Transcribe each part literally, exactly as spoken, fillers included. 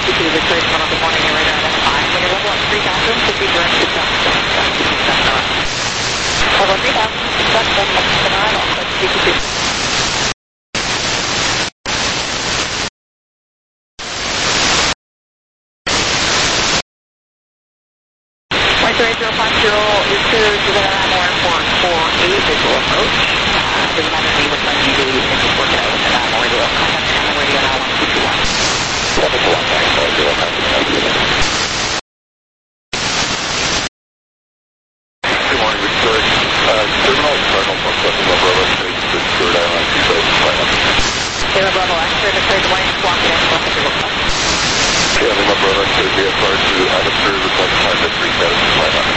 two two, the trade one of the morning, you're radar identified. When you're level up three thousand, should be direct to south, south, south, two two seven around. Level three thousand, south, south, south, seven around, offset two two two. White zero five zero is clear to the Airmore Airport for a visual approach. Uh, doesn't matter to me what time you do, you can just work it out with an Airmore radio. Contact Airmore radio now one two two one. Level two one, sorry, sorry, zero five zero. Good morning, Victoria. Uh, terminal Cardinal from Seven Bravo State to Stewart Island two thousand five hundred. Lima Bravo X-ray, the trade one, squawk it in, squawk it in. Okay, Lima Bravo X-ray, V F R to atmosphere, request time to three thousand five hundred.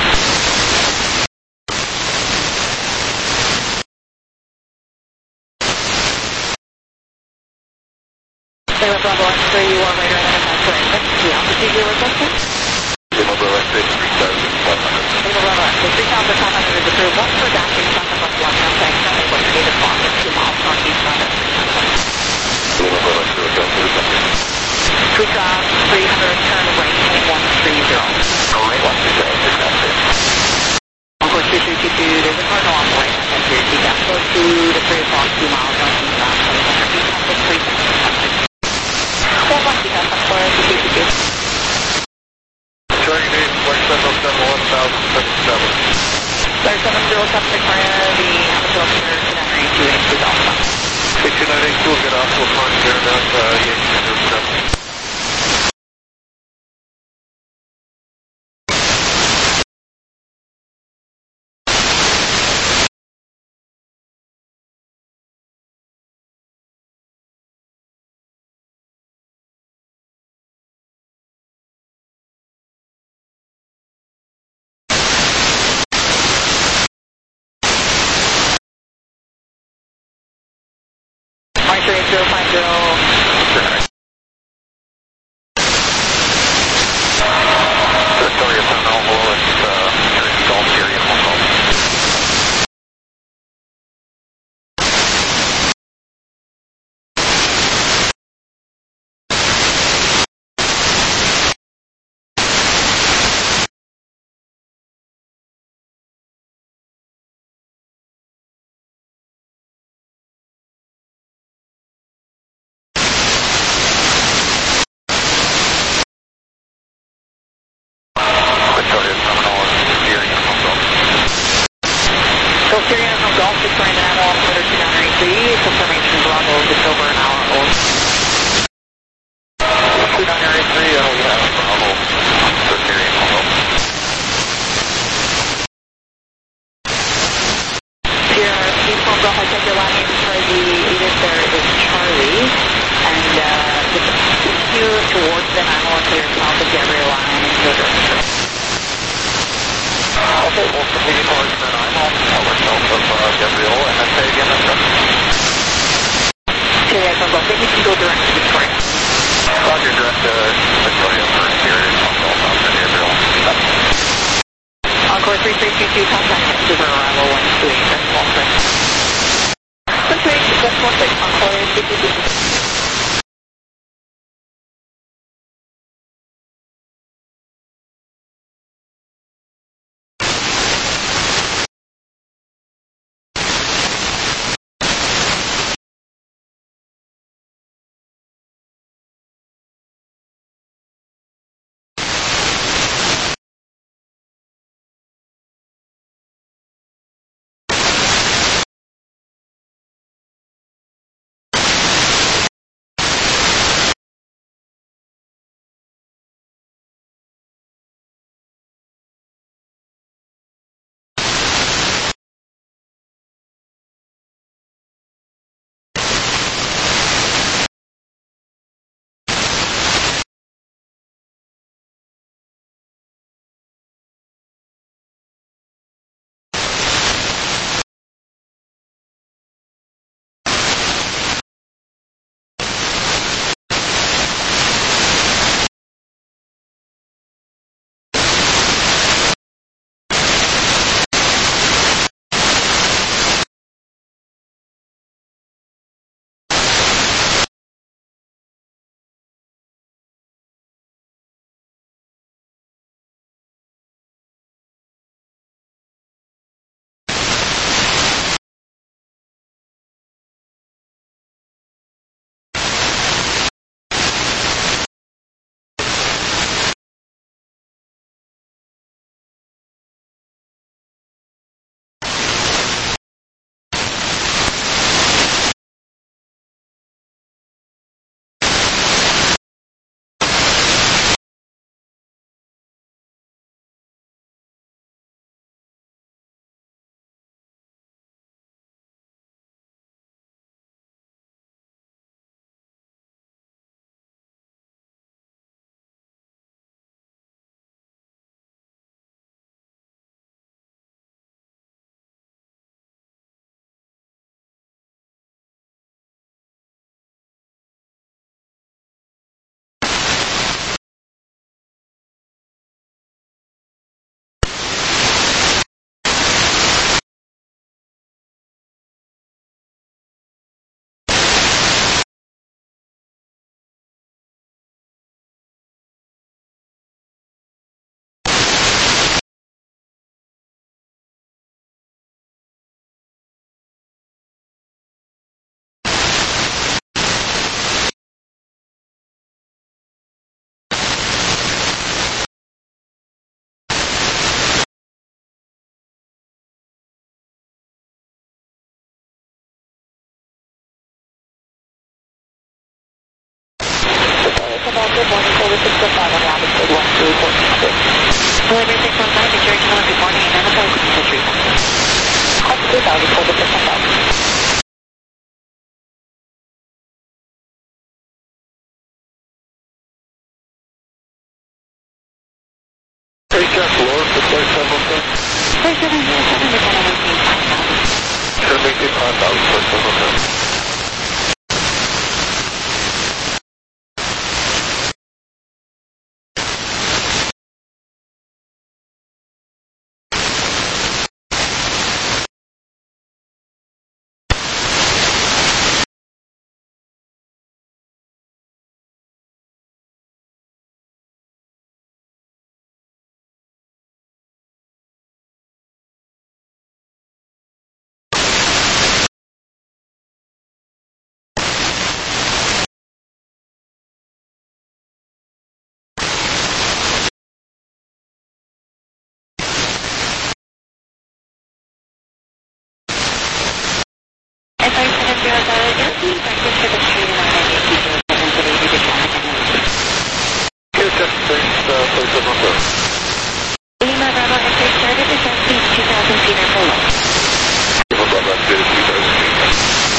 Lima Bravo X-ray, you are radar identified for index. The altitude you're requesting? Lima Bravo X-ray, three thousand five hundred. Lima Bravo X-ray, three thousand five hundred is approved. One for dashing, south of one, contact County Point Native Farm, two miles northeast on it. Lima Bravo X-ray, Delta, Delta. Tweet ground, three hundred, turn range, one three zero. Alright, one two zero, six nine six. Encore two three two two, there's a cardinal on the right, and here, T gap, go to the three o'clock, two miles northeast on twenty hundred feet, contact three thousand five hundred. One one, T gap, Encore two two two two. Charlie Nate, Flight Central seven one thousand seventy-seven. Flight seven zero seven six, Maria, the amateur officer, two nine eight two eight two Alpha. Hey, two nine eight two will get off to a contact there, that's uh, Yankee zero seven. Victoria zero five zero. Victoria Terminal, hello, it's uh, Trinity Golf area, Hong Kong. Syrian from Golf, Victoria Naval, Operator two nine eight three, confirmation Bravo, just over an hour old. two nine eight three, uh, yeah, Bravo, the Syrian Hong Sierra, Steve from Golf, I check your line in Charlie, either there is Charlie, and uh, just continue towards the nine one clear south of Gabriel line, go direct. Okay, we'll continue towards the nine one, over south of uh, Gabriel, and then say again, that's right. Syria from Golf, then you can go direct to Victoria. Roger, direct to Victoria for Syrian Hong Kong, south of Gabriel. Encore three three two two, contact Vancouver, arrival one two eight, that's one six. one two eight, that's one six, Encore three two two two. Good morning, Latitude one three four six. Delivery six one five, George Miller, good morning, and Navajo, Commander three thousand. Altitude, Altitude, six one five. Hey, Jeff, lower for flight seven seven. Flight seven zero seven, Lieutenant maintain five thousand. Sure, maintain five thousand, flight seven seven. And flight seven zero seven, airplane breakfast for the street and on eight zero seven today due to traffic and noise. Hey, Jeff, thanks, uh, flight seven seven. Lima Bravo X-ray started to south speed two thousand feet or below. Lima Bravo, updated two thousand feet.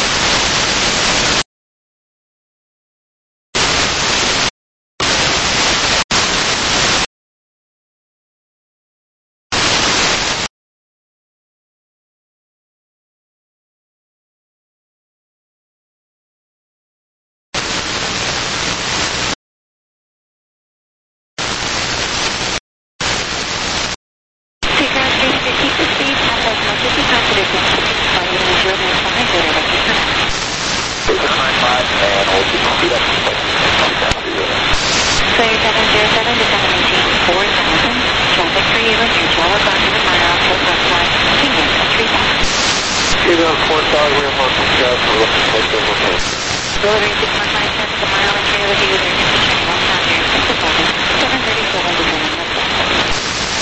Seagrass three hundred, keep the speed up as much as you possibly can. Flying in zero nine five, zero nine five. zero nine five, and hold the speed up. Flight seven zero seven, descend maintain four thousand. Traffic for you and your twelve o'clock in the mile, Southwest line, Kingman at three thousand. Hey, down four thousand, we have Martin Scott, we're looking for flight seven seven. Delivery six one five, cents the mile and trailer with you, their temperature, one thousand, six seven, seven thirty-seven, descending left left.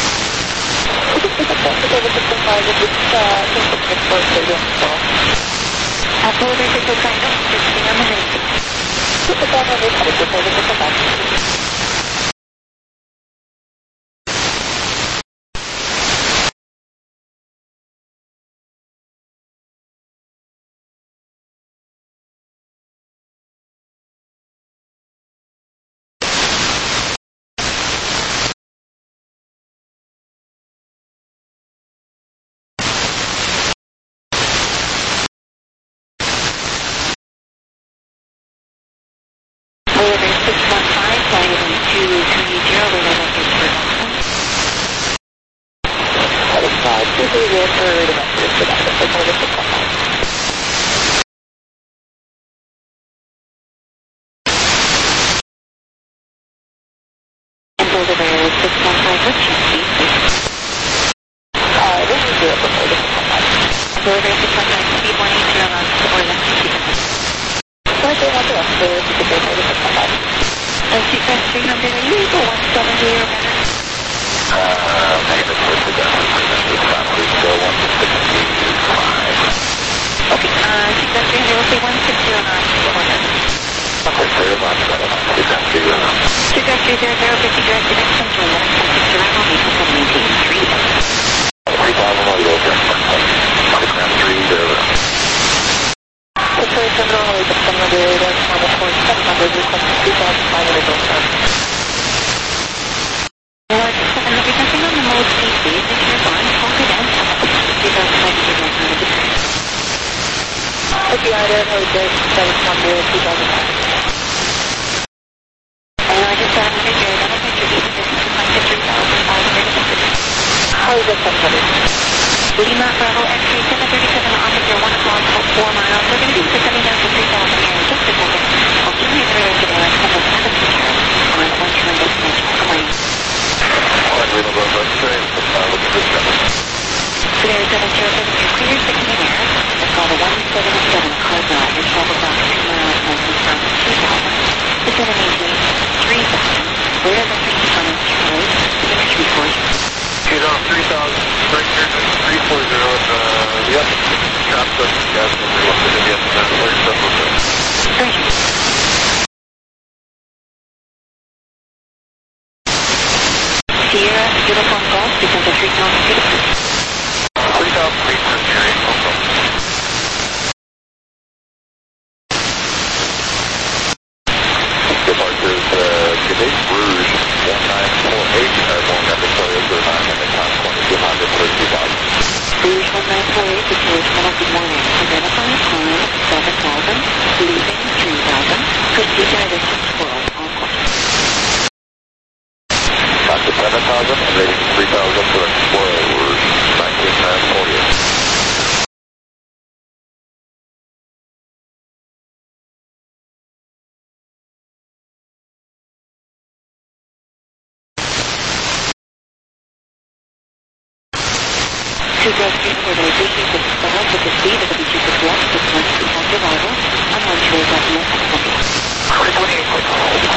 Delivery six one five, just stay on the main. Delivery six one five, flying in two three zero, with a record for Satisfied, two three zero for the record for that, for Delivery six one five. And Delivery six one five, what's your speed, please? Uh, this is zero for Delivery six one five. Delivery six one five, speed one eight zero knots, or less than two seconds. Flight three one zero, Delivery six one five. And Seagrass three hundred, are you able one seventy or better? Uh, negative for the down, this family, so one sixty-five. Okay, uh, Seagrass three hundred, we'll say one sixty knots, or less. Okay, zero knots, better knots, Seagrass three zero knots. Seagrass three zero zero, fifty direct to next central, one six arrival, Maple maintain three thousand. three thousand, I'll go over. Seagrass three zero. Detroit Terminal, we just come under the normal course, seven hundred, request two thousand five hundred go start. Alright, seven hundred, nothing on the mode speed, please, make sure it's on, hold it down, two thousand five hundred, go start, Detroit. Okay, either, hold it, seven hundred, two thousand five hundred. And I just seven hundred, you're double picture, even distance to find three thousand five hundred, how is it seven hundred? Lima Bravo X-ray seven thirty-seven, officer one o'clock, four miles. We're going to be descending down to three thousand here in just a second. I'll give you a three today on seven seven Charlie on one turn destination. Good morning. Alright, we don't know what's saying, but uh, look at this seven. Today seven zero seven, you're clear sixteen air. That's called a one seventy-seven Cardinal. You're twelve o'clock, two miles, and confirm two thousand. Descending maintain three thousand. We're at the three hundred Charlie. Finish report. Okay, down three thousand, right here, three four zero, uh, yep, got the gas, and we're looking at the end of that, flight seven seven. Thank you. Sierra, uniform golf, descend to three thousand feet of cruise. three thousand feet per Sierra, uniform golf. Departures, uh, Quebec Rouge, one nine four eight, airborne number zero zero nine, and time twenty-two hundred for two thousand. Rouge one nine four eight, Detroit, good morning. Identify climb seven thousand, leaving three thousand, proceed direction twelve, on course. Back to seven thousand, and leaving three thousand for Explorer Rouge, nineteen forty-eight. To Dustin, where they appreciate the stars with the speed of the Beaches Walk, the point to point arrival, on one shore of West Atlantic. twenty-eight point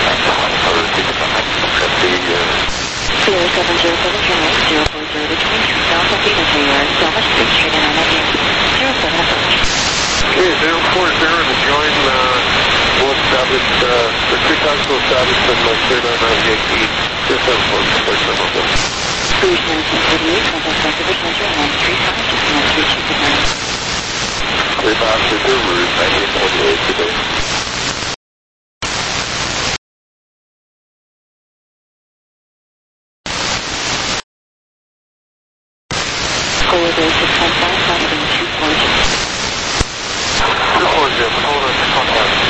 Sierra seven zero seven zero, zero four zero to twenty-three thousand feet until you are in Selma Street, straight in on that Yankee. zero seven approach. Okay, zero four zero to join, uh, we'll establish, uh, the three thousand will establish and uh, straight on uh, Yankee, zero seven four, place them up there. Rouge nineteen forty-eight, contact Vancouver Center, one three five, just one three two good night. Three five to the Rouge, nineteen forty-eight today. Corridor six one five, following two four zero. two four zero, hold on, six one five.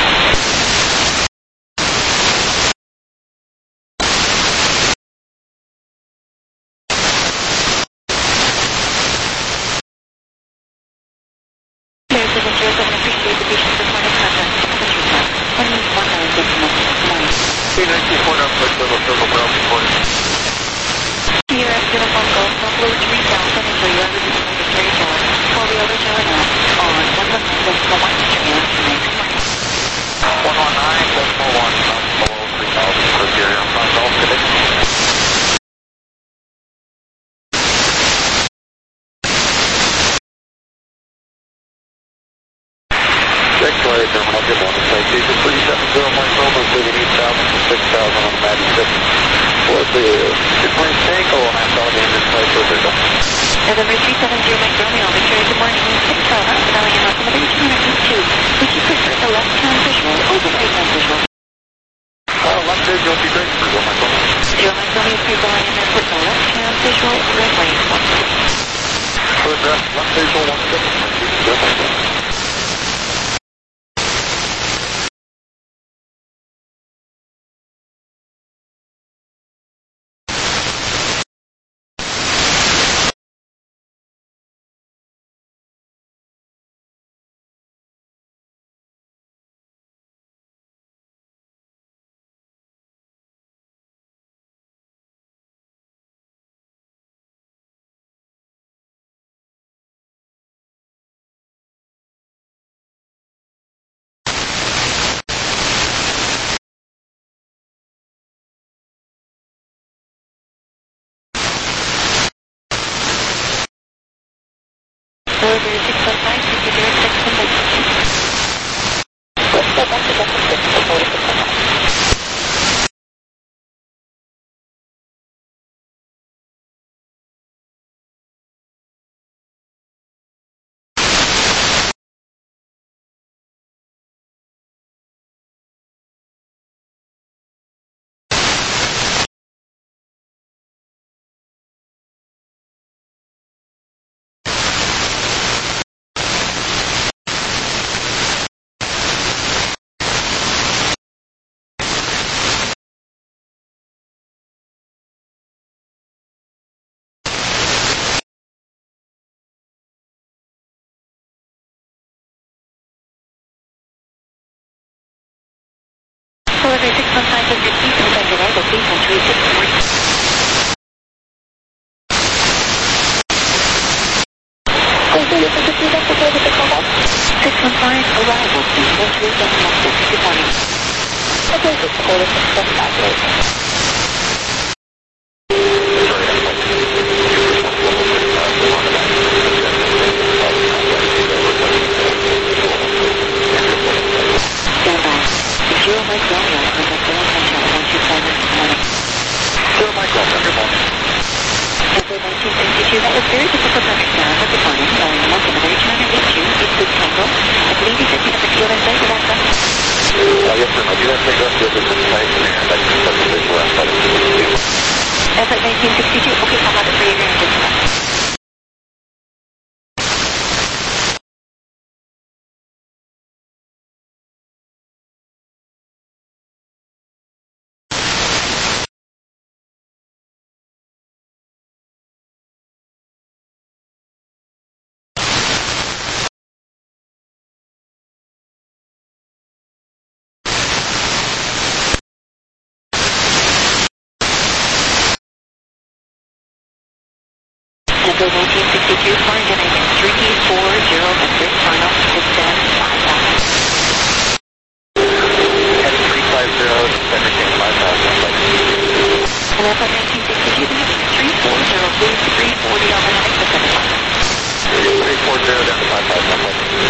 Clear seven zero seven, appreciate the patient's reported contact. Country Club, one eight one nine six nine. Hey, nineteen four nine, place them up there, Brown report. Sierra uniform golf, upload three thousand until you are reaching the straight tower. Call the other tower now on one one nine decimal one, Jamaica, Jamaica, morning. one one nine decimal one, below three thousand for Sierra, on golf today. Check flight, terminal, good morning, citation three seven zero, Mike Nova, leaving eight thousand to six thousand on the Matty six. What's the, good morning, Tango, and I'm calling the English flight for Victor. November three seven zero, Mike Romeo, Victoria, good morning, six Tower, Valley and Altimeter two hundred two. Would you prefer the left-hand visual or the right-hand visual? Uh, left edge will be great for you, Mike Romeo. Zero Mike Romeo, three Valley and Airport, the left-hand visual, red light, one six. For the left edge will one six, good morning. Corridor six one five, fifty direct six one five. What's the best of the six one five? Corridor six one five, fifty feet, inside arrival, please enter six four. six one five, arrival, please enter decimal six, good morning. Okay, this is Corridor six one five, Stand by. Zero Mike Romeo, contact Valley Central, one two five, good morning. nineteen sixty-two, that was very difficult to understand. But good morning. Uh, welcome to two nine eight two, East Loop Tango. I believe you said you have the field in sight. Is that correct? Uh, yes, sir. I do have takeoff field in sight, and I can set the visual outside of the field. That's like nineteen sixty-two. Okay, I'll have it for you here in just a minute. Echo nineteen sixty-two, flying to three four zero, Vector, final, descend five thousand. Heading three five zero, everything five thousand. And that's like nineteen sixty-two, three four zero, boost three forty on the next descend five thousand. three four zero down to five thousand.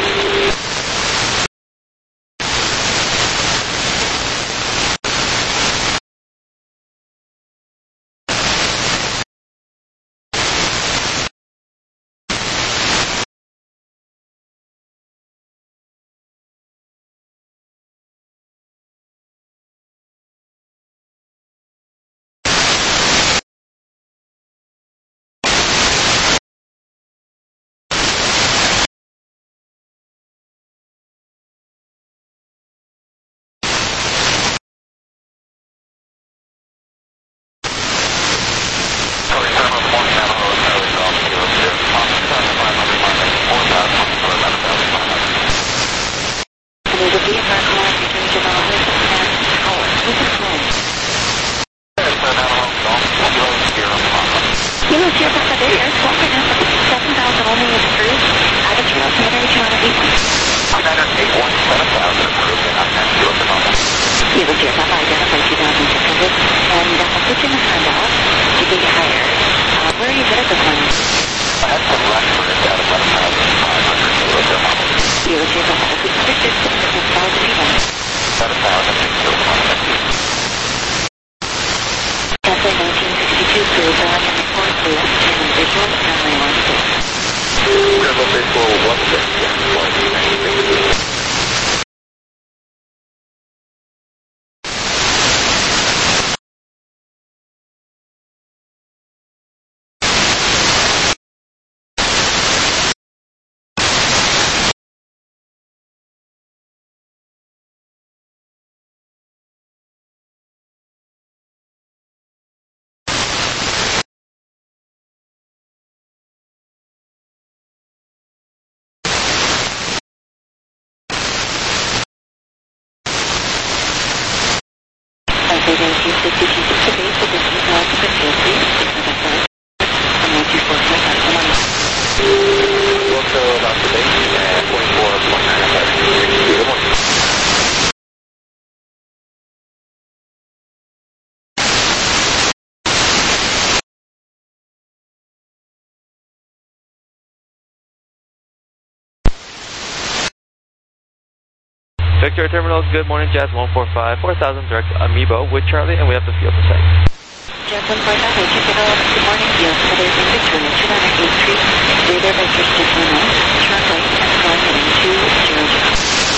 Victoria Terminals, good morning, Jazz one four five, four thousand direct Amiibo with Charlie, and we have the field to set. Jazz one four five, H F L, good morning, field headers in Victoria, two nine eight three, radar vector station nine, turn right and fly heading two zero zero.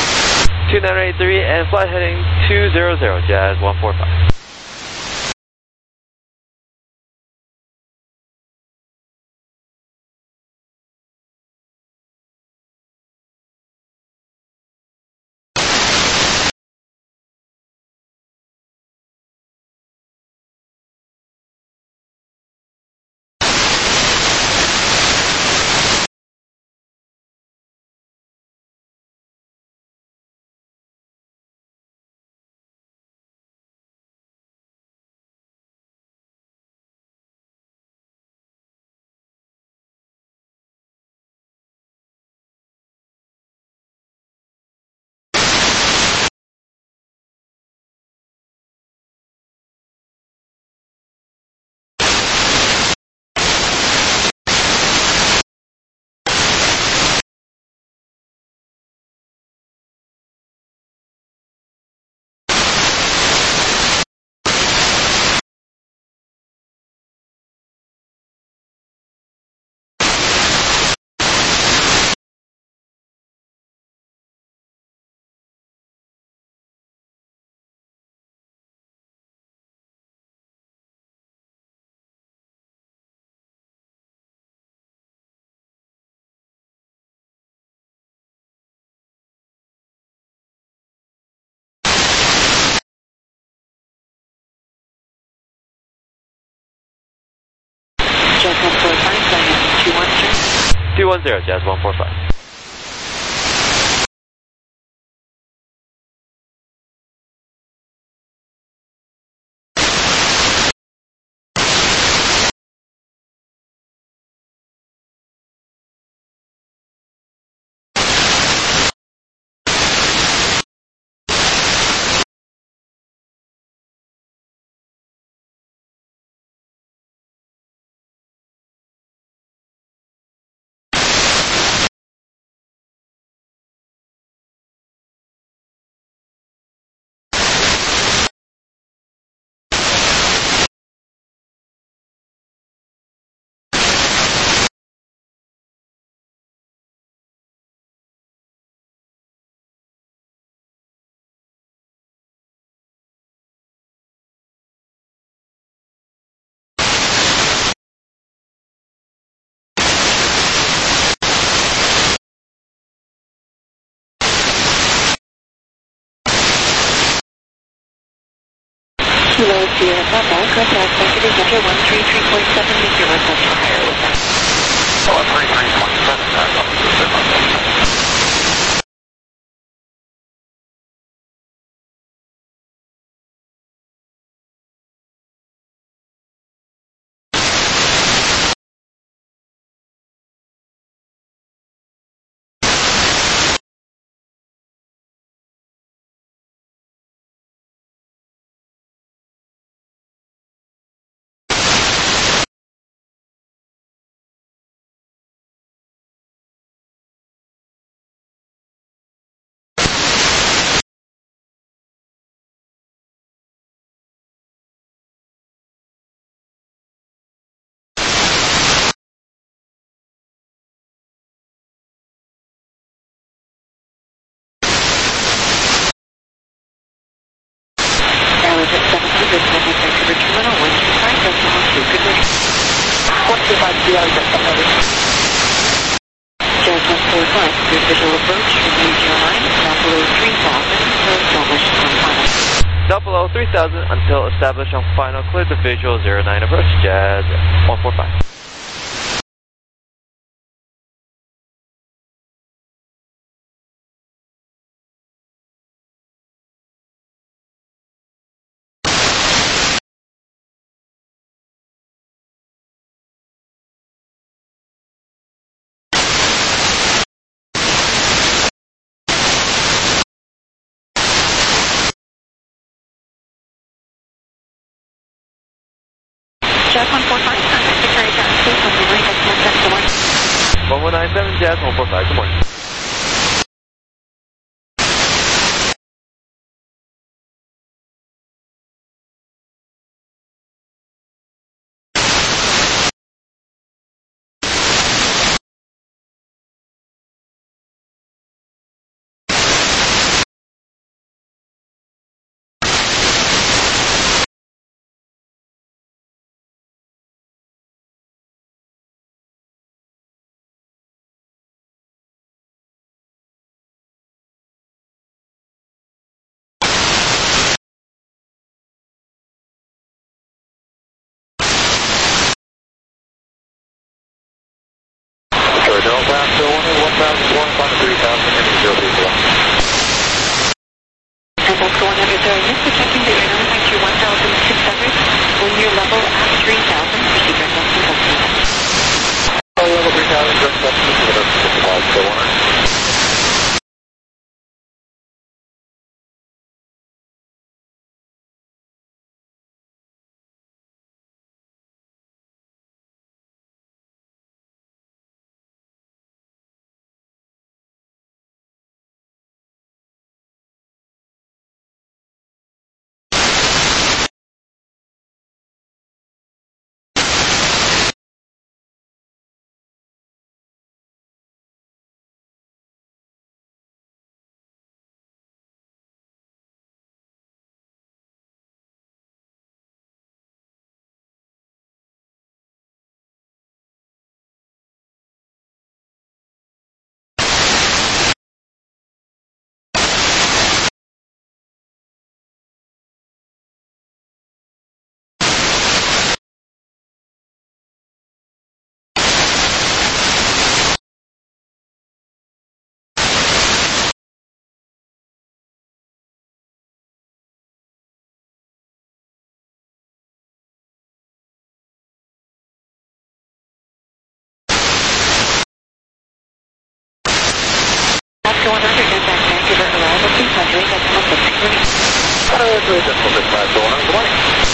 two nine eight three and flight heading two zero zero, Jazz one four five. two one zero, Jazz one four five. Kilo Sierra Papa, contact Executive Center one three three point seven, make your request for higher with us. one three three point seven, that's up to the Aerojet seven hundred, contact Vancouver Terminal one two five, Decimal two, good morning. one two five, Aerojet seven hundred. Jazz one four five, good visual approach, review zero nine, now below three thousand, so established on final. Double O three thousand until established on final. Clear the visual zero nine approach. Jazz one four five. Jazz one four five, contact Victoria Town Space on the line, Decimal seven to one. one one nine seven, Jazz one four five. Good morning. Oscar one hundred, contact Vancouver arrival two hundred, decimal six three. one hundred three, decimal six five, good morning.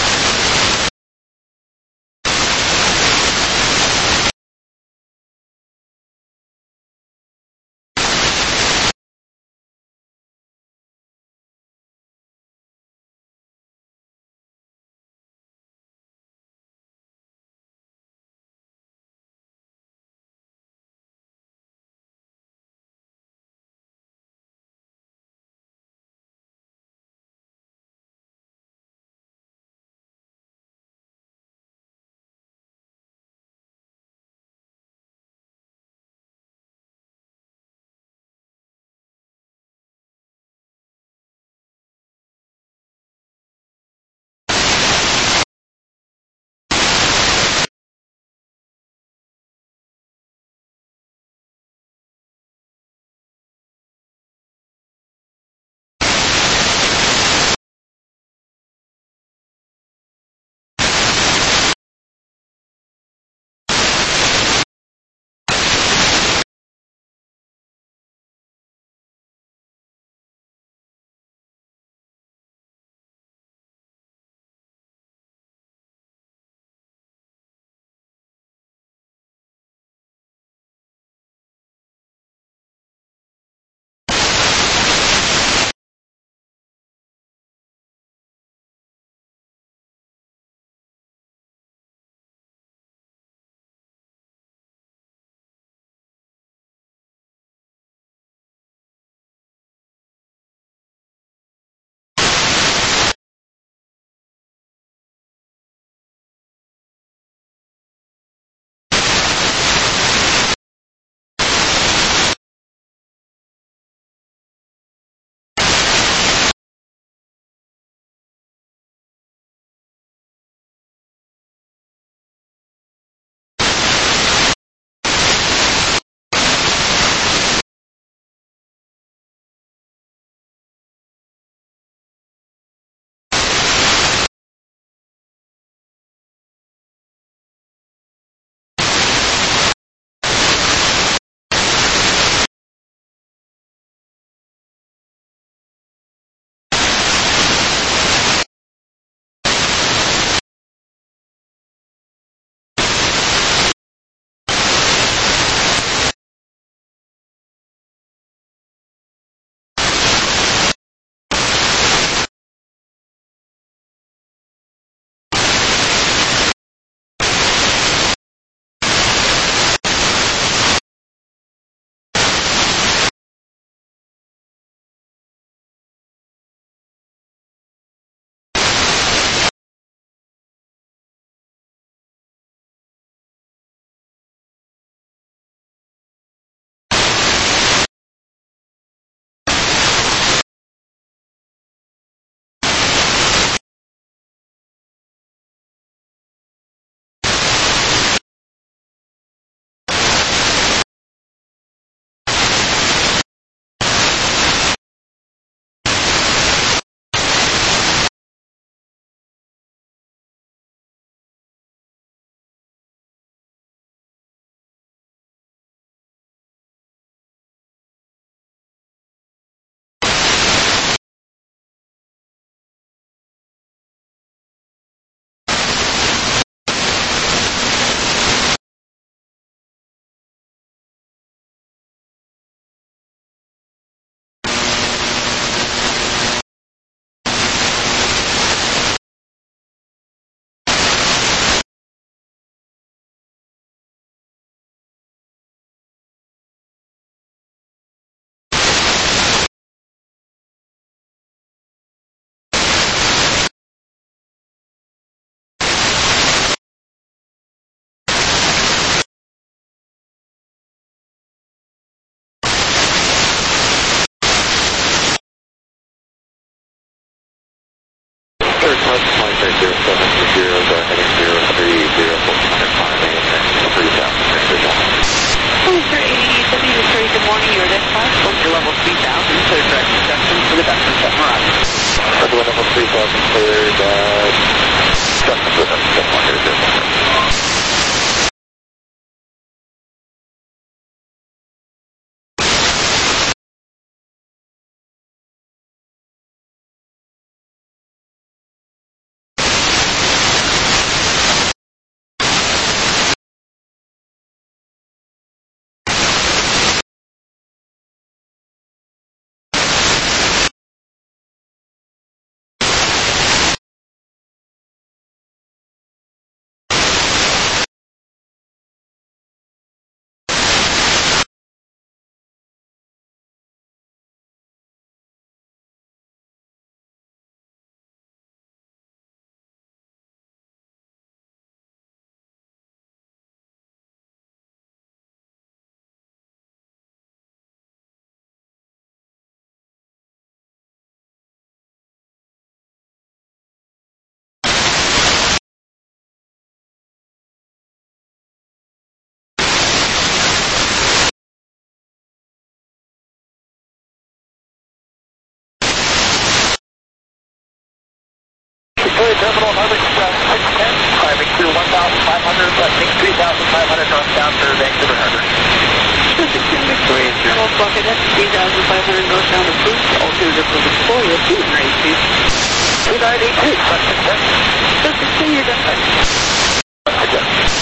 terminal, Northern Express six ten, climbing through one thousand five hundred, lifting three thousand five hundred northbound to Vancouver Harbor. six ten Victoria, Journal Bucket X, three thousand five hundred northbound approved, alternative for Victoria, two nine eight two. two nine eight two, Express six ten. six ten, you're done. Again.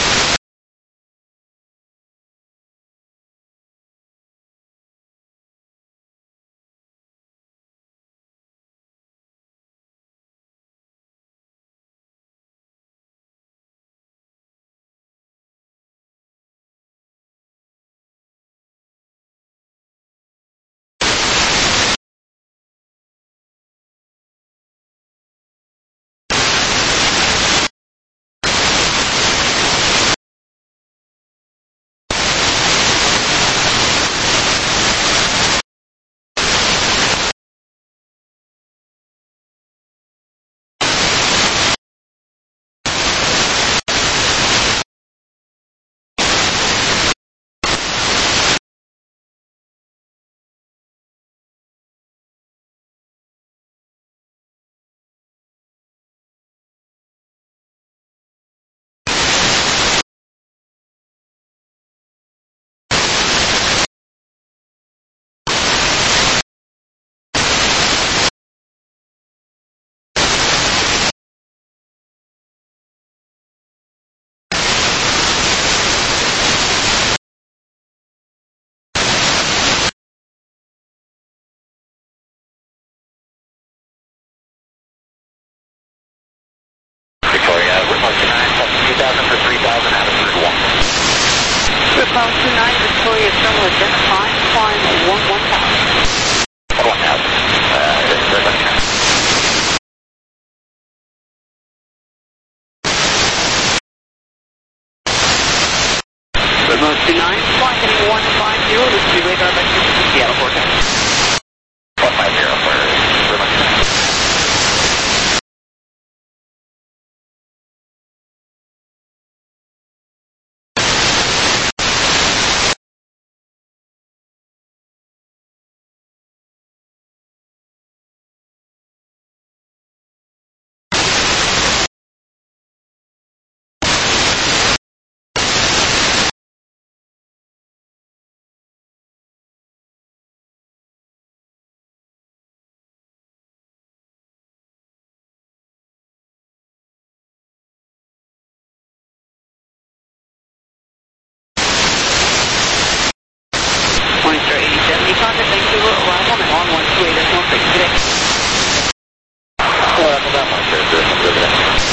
Call two nine, Victoria Terminal, identify, climb one one thousand. one thousand. Uh, this is very much. Remote two nine, flight heading one five zero, this is radar vector to Seattle forecast. one five zero for remote. Contact Vancouver, arrival at one one two eight, that's one six today. Well, that's about my fair, sir. I'm good at that.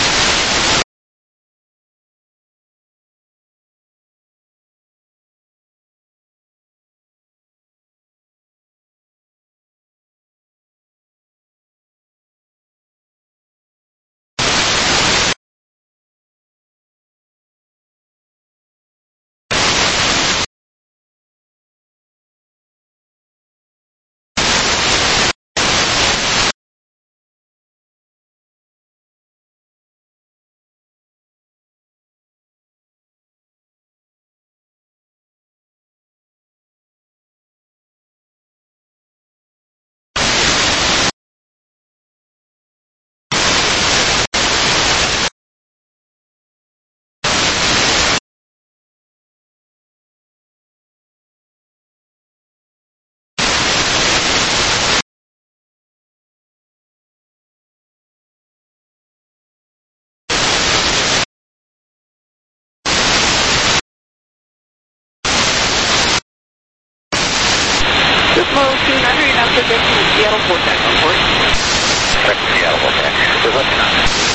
Flow two nine, you're now projecting the Seattle forecast on board. Seattle forecast. There's nothing on.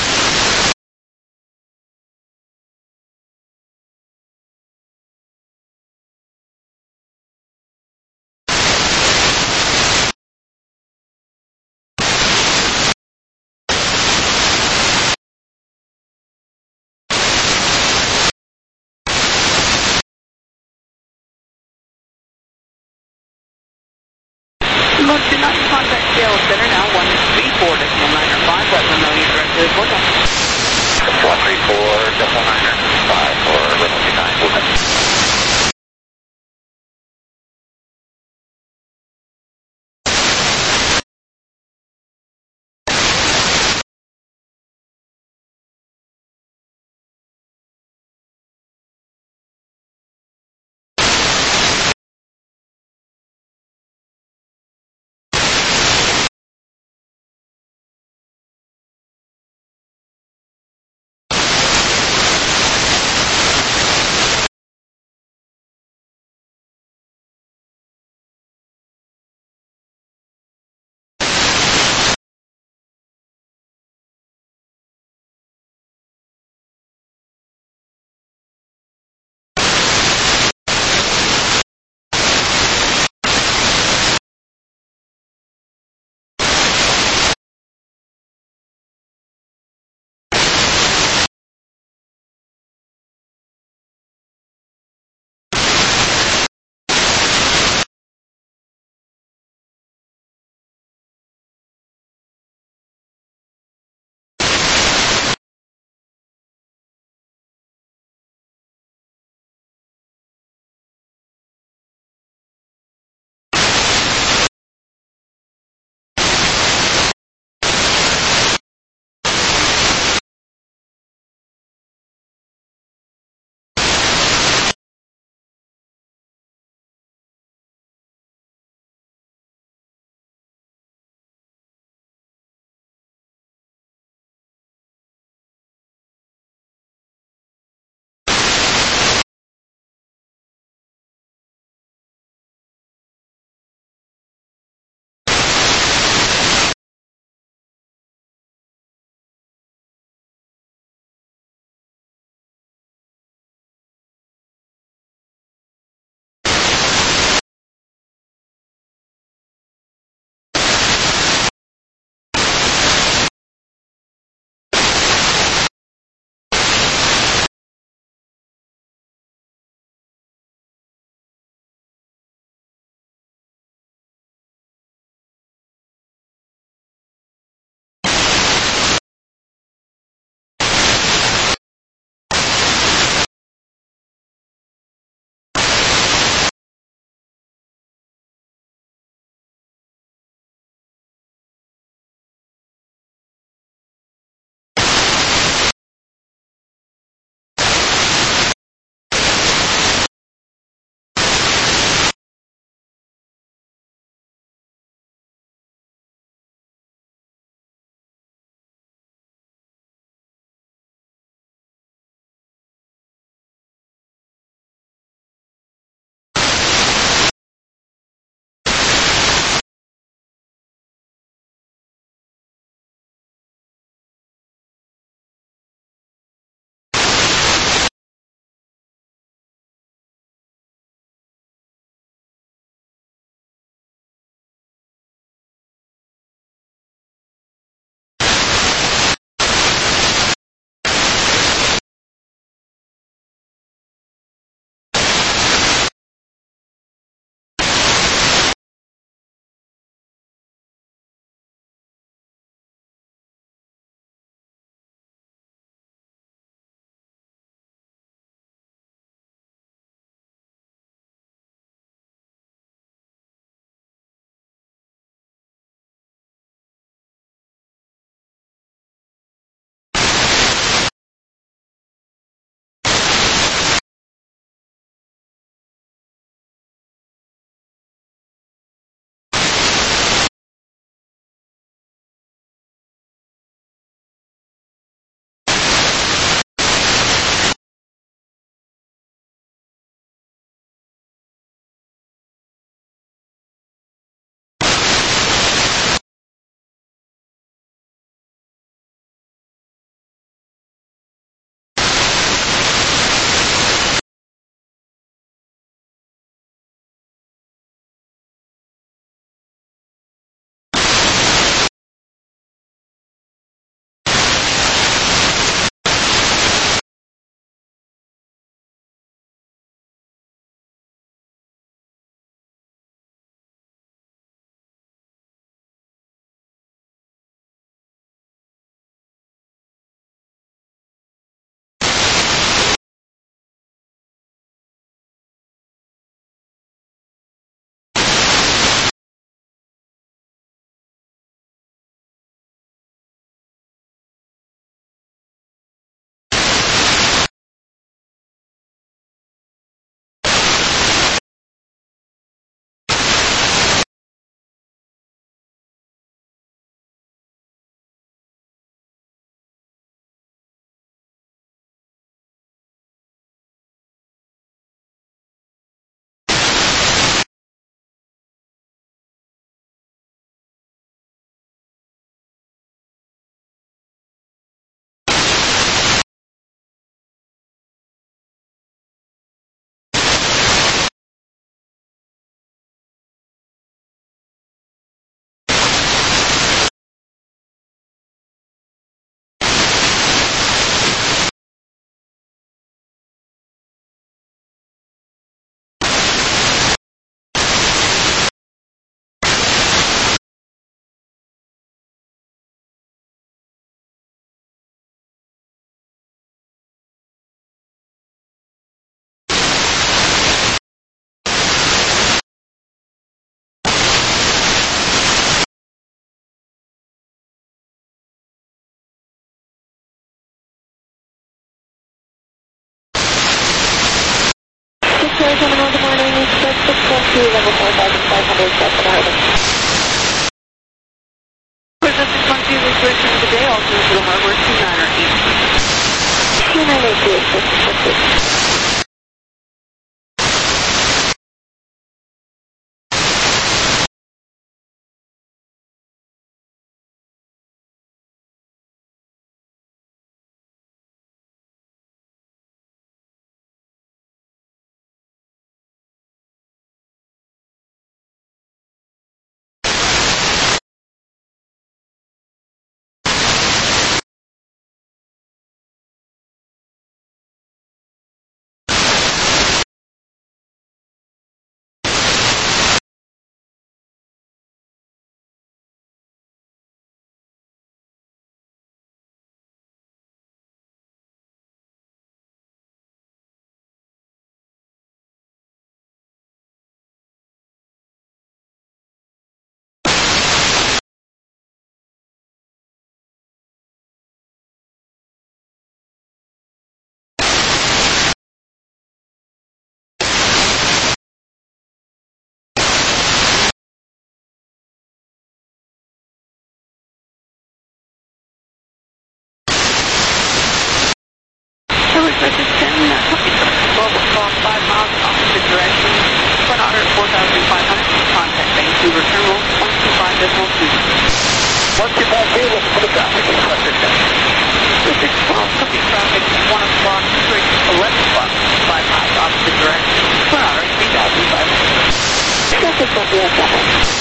Remote two nine, contact Seattle Center now, one three four decimal nine or five, let them know you're directed to the forecast. one three four decimal nine or five for remote two nine. to level four thousand five hundred, South Harbor. Cruise six one two, this version of the day, also to the harbor, two nine eight. two nine eight two, six one two. five miles opposite direction, Twin Otter four thousand five hundred, contact Vancouver Terminal one two five decimal two. one two five two, what's the traffic? six twelve, copy traffic, one o'clock, three, eleven o'clock, five miles opposite direction, Twin Otter three thousand five hundred. Traffic will be okay.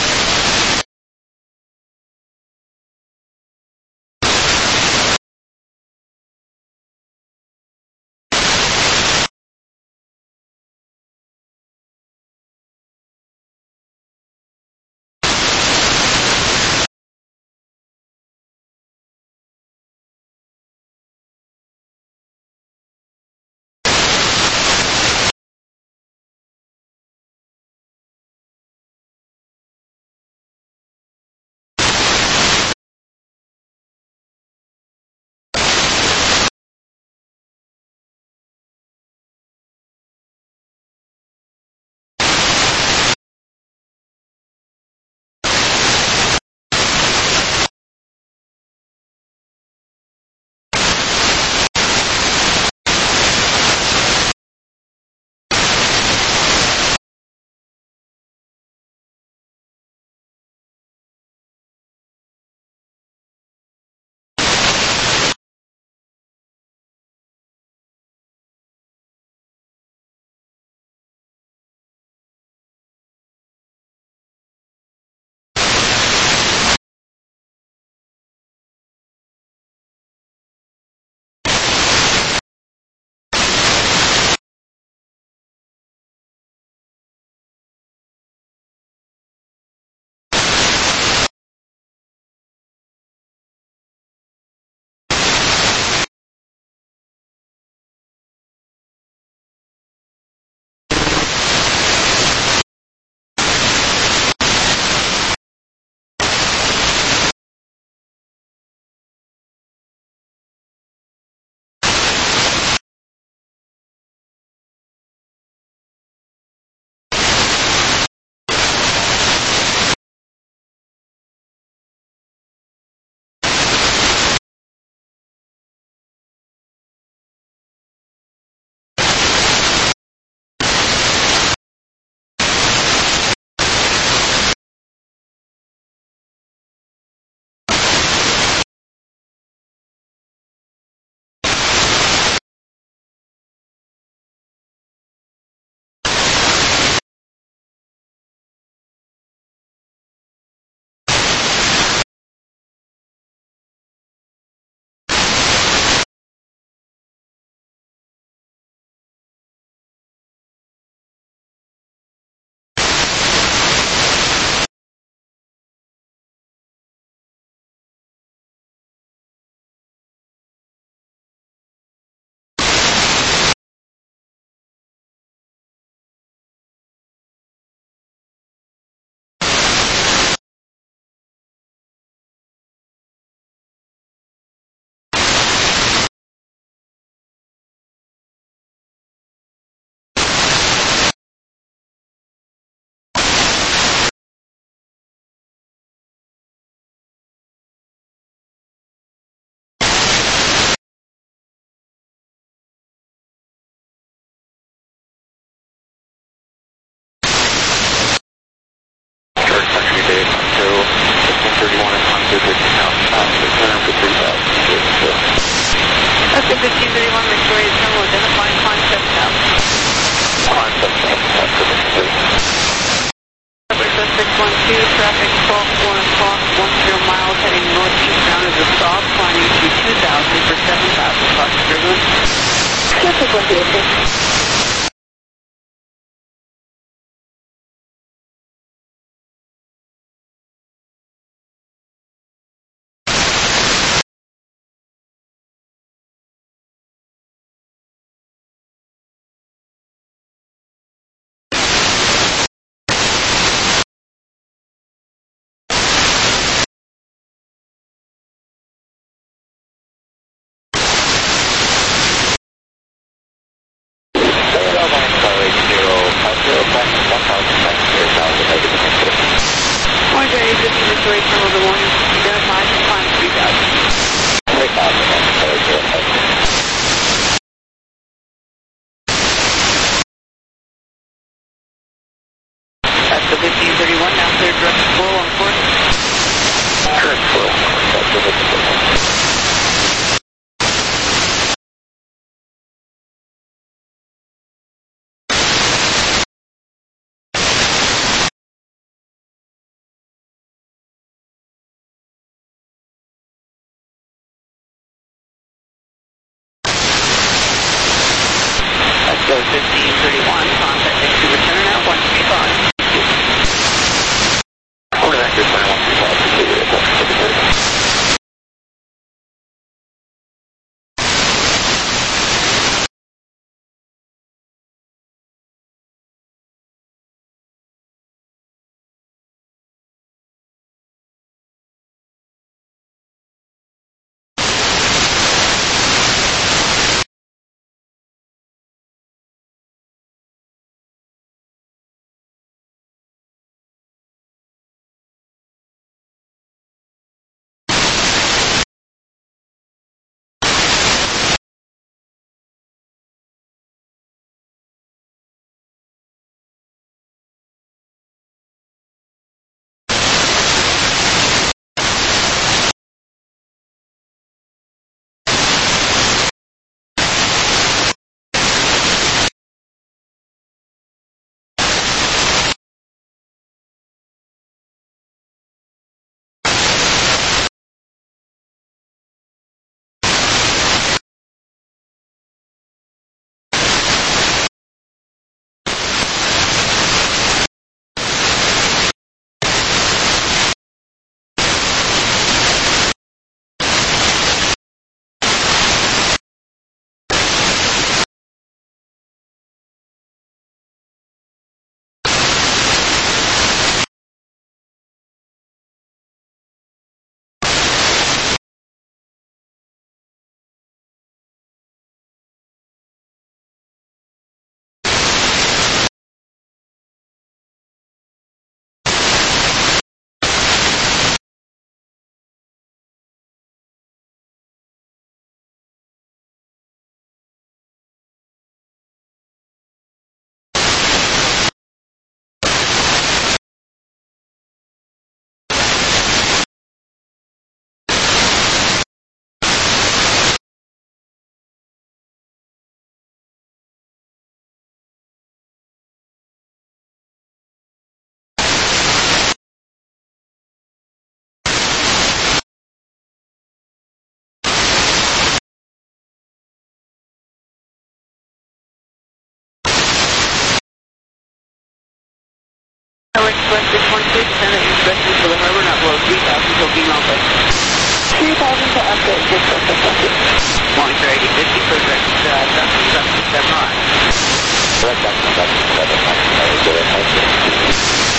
That's the fifteen thirty-one, now clear direct flow on course. Current flow, that's the fifteen thirty-one. That's the fifteen thirty-one, contact Vancouver Center now, one three five. Over that, good plan, one three five, completed at one three five. Express six one six, send it expressly for the harbor, not below three thousand, so be mounted. three thousand to update, six one six one two. Monitor eighty fifty, for direct, uh, Dustin, Dustin, seven nine. Correct, Dustin, Dustin, seven nine.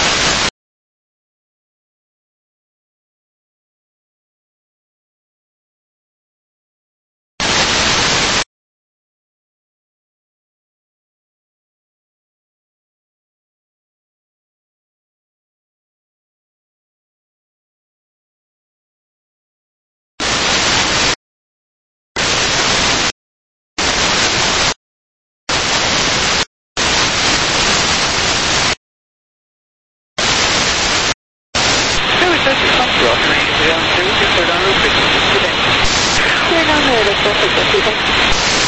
Clear down there, that's perfect,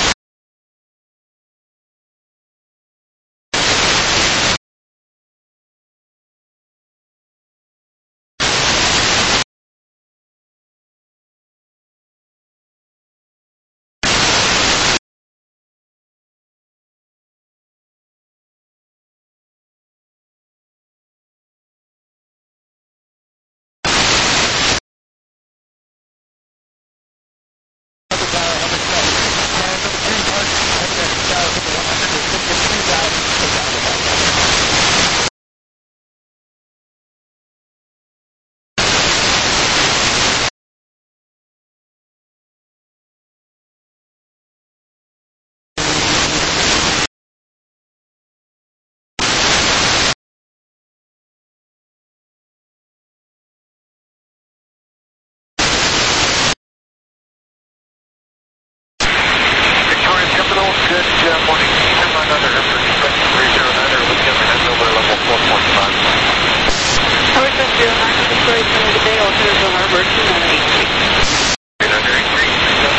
one forty-five. Harbor Trust zero nine, Victoria Center today, alternative Harbor two nine eight three. eight hundred eight three,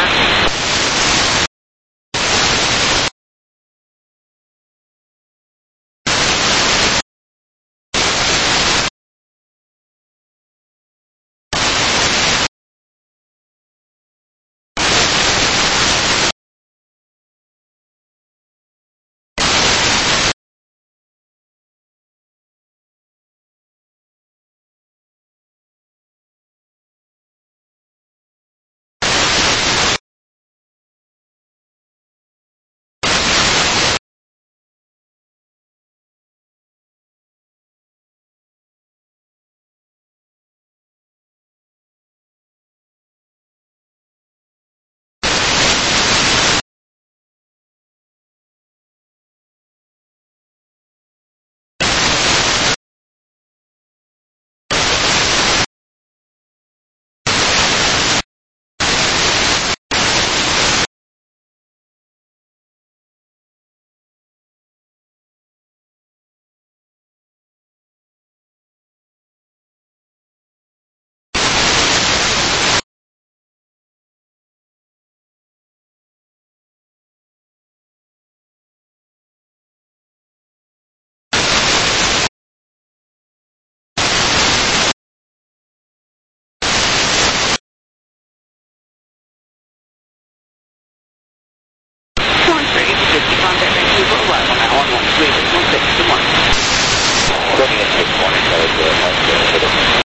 Contact Vancouver, arrival now on one three six one six. Good morning. looking at six morning, so it's uh,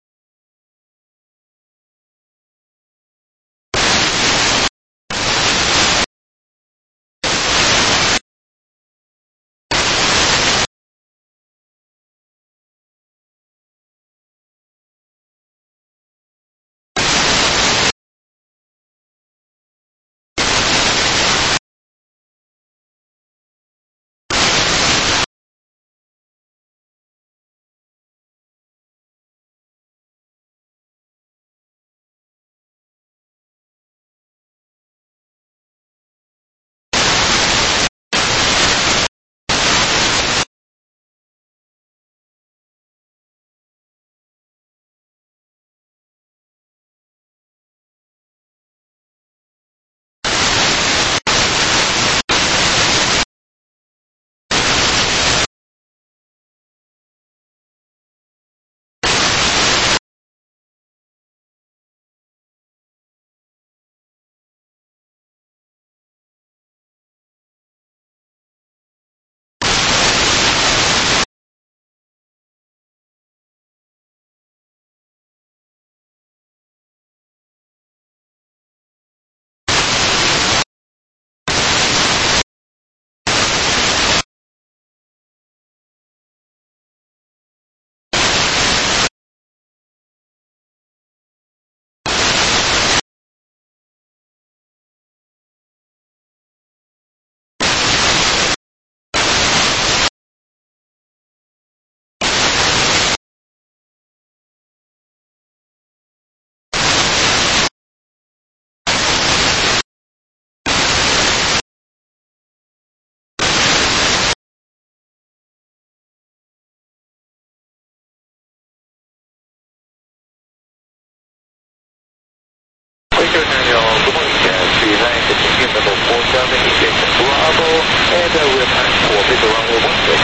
Good morning, Jazz. three nine, continue number four seven, East Bravo, and uh, we're planning for people runway one six.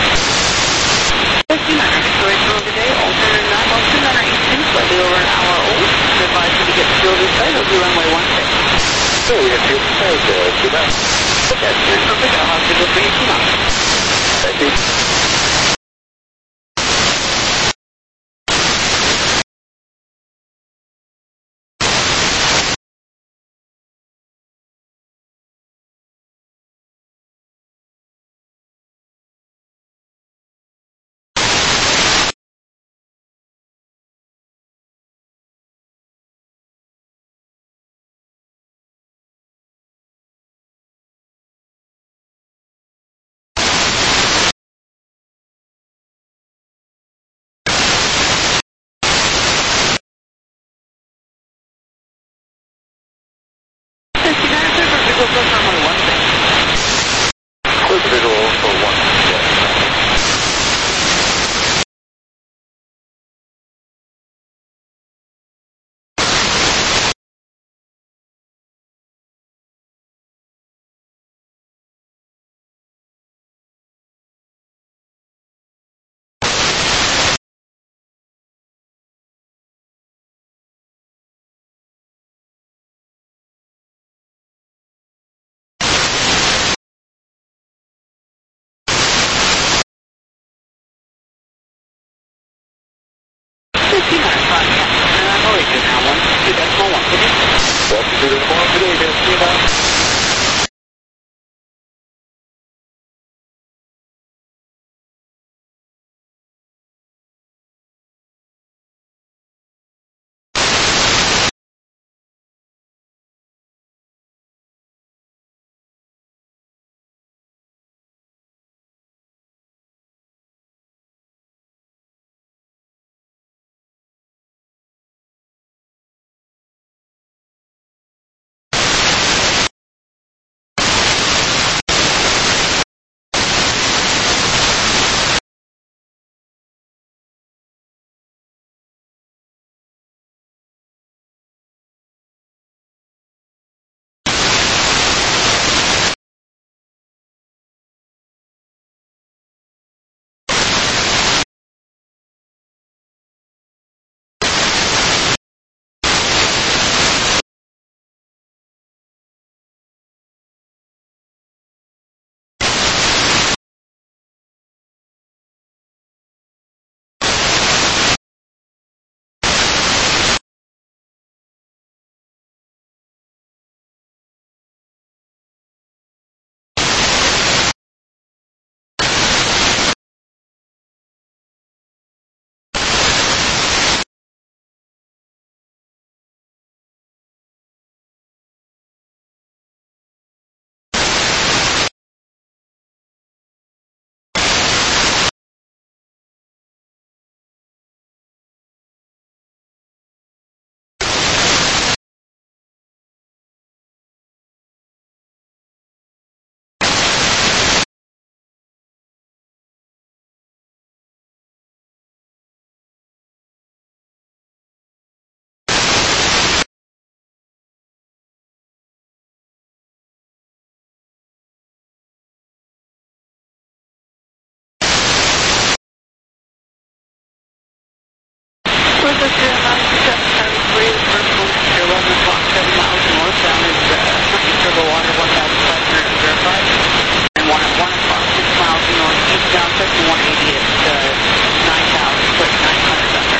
fifty-nine, Victoria Center today, alternative nine one two nine eight two, slightly over an hour old. Advise you to get the field inside, it'll be runway one six. So we have field inside, uh, two nine. That's good, perfect, I'll have to go for you two nine. Thank you. Sister nine two seven Charlie three is first position to eleven o'clock, seven miles northbound is uh, Hunting Turbo Water one thousand five hundred verified. And one at one o'clock, six miles northeastbound, fifty-one eighty at uh, nine thousand, put nine hundred under.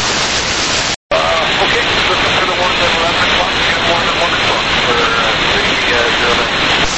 Uh, okay, so for the one at eleven o'clock, and one at one o'clock for uh, three uh, zero nine.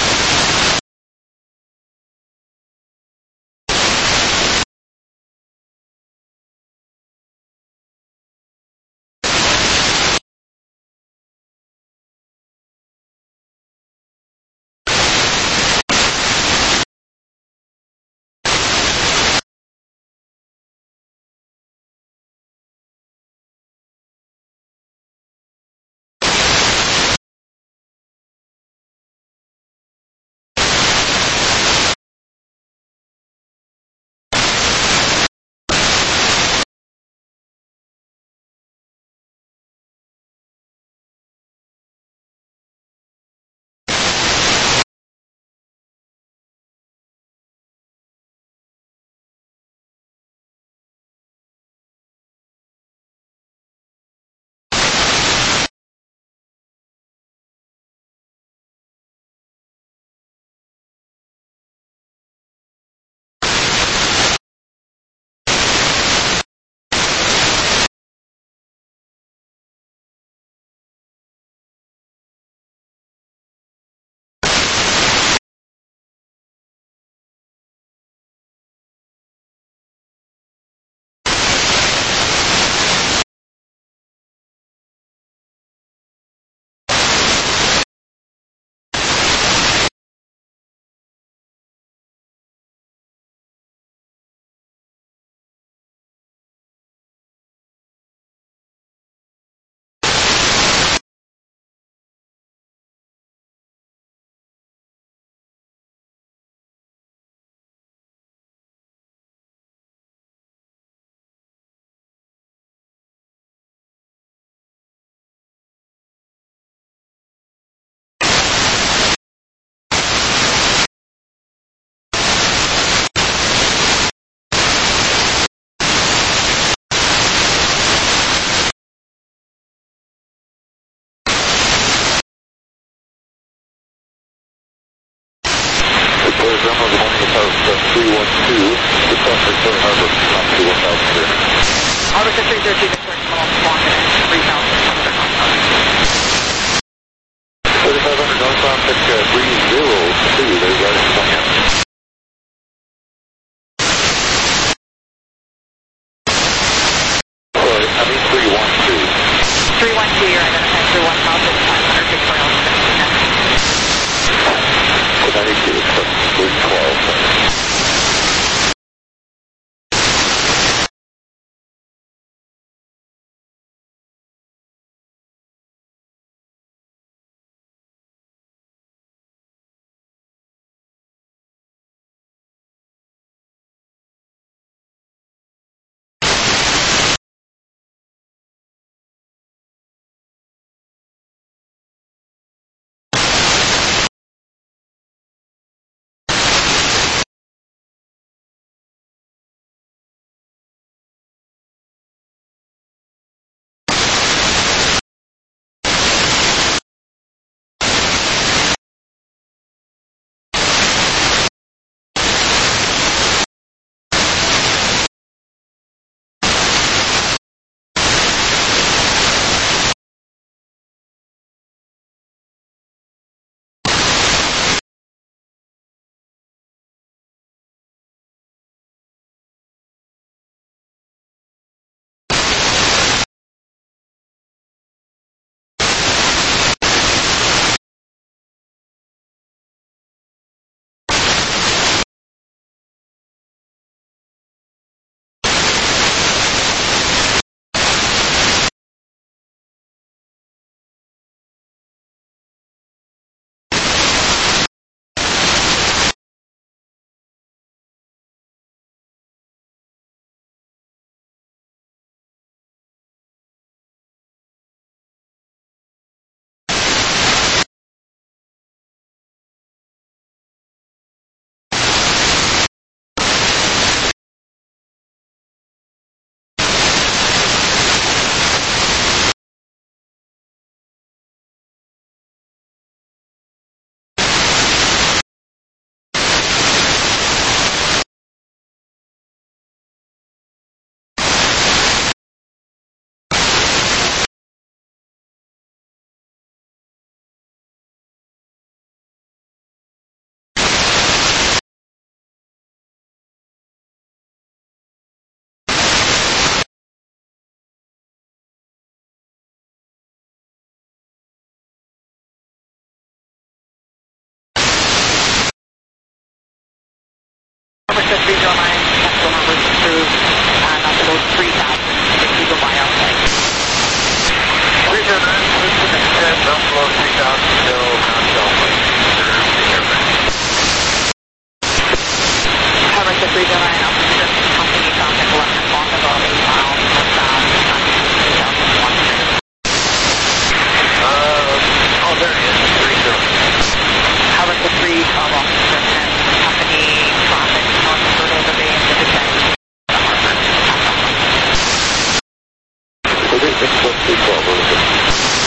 three one two, the Southern Pearl Harbor, not to one thousand three. Officer three thirteen, the first call, walking in, three thousand, thirty-five hundred northbound, pick uh, three zero two, there's right at one M. Sorry, I mean three one two. three one two, you're identified through one thousand five hundred, Victoria, ninety-two, three twelve. three zero nine Alpha Six, company contact eleven o'clock about eight miles northbound, three thousand one hundred. Uh, oh, there it is, three zero. Howard the three twelve Officer ten, company traffic north of Cordova Bay and Pacific Bay. So this is what three twelve is.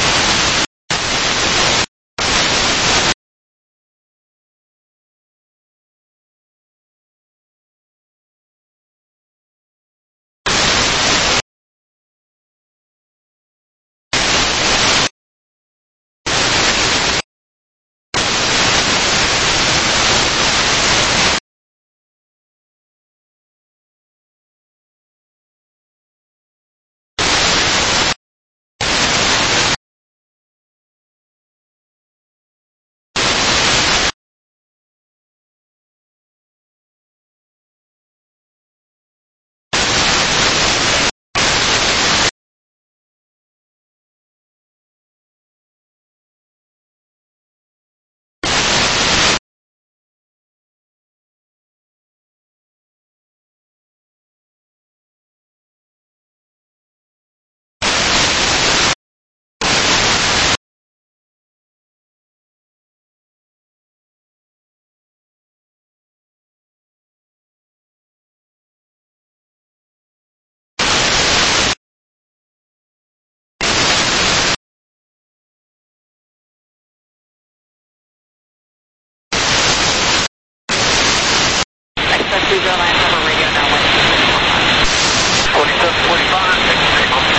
three zero nine, have a radio now, twenty-seven twenty-five,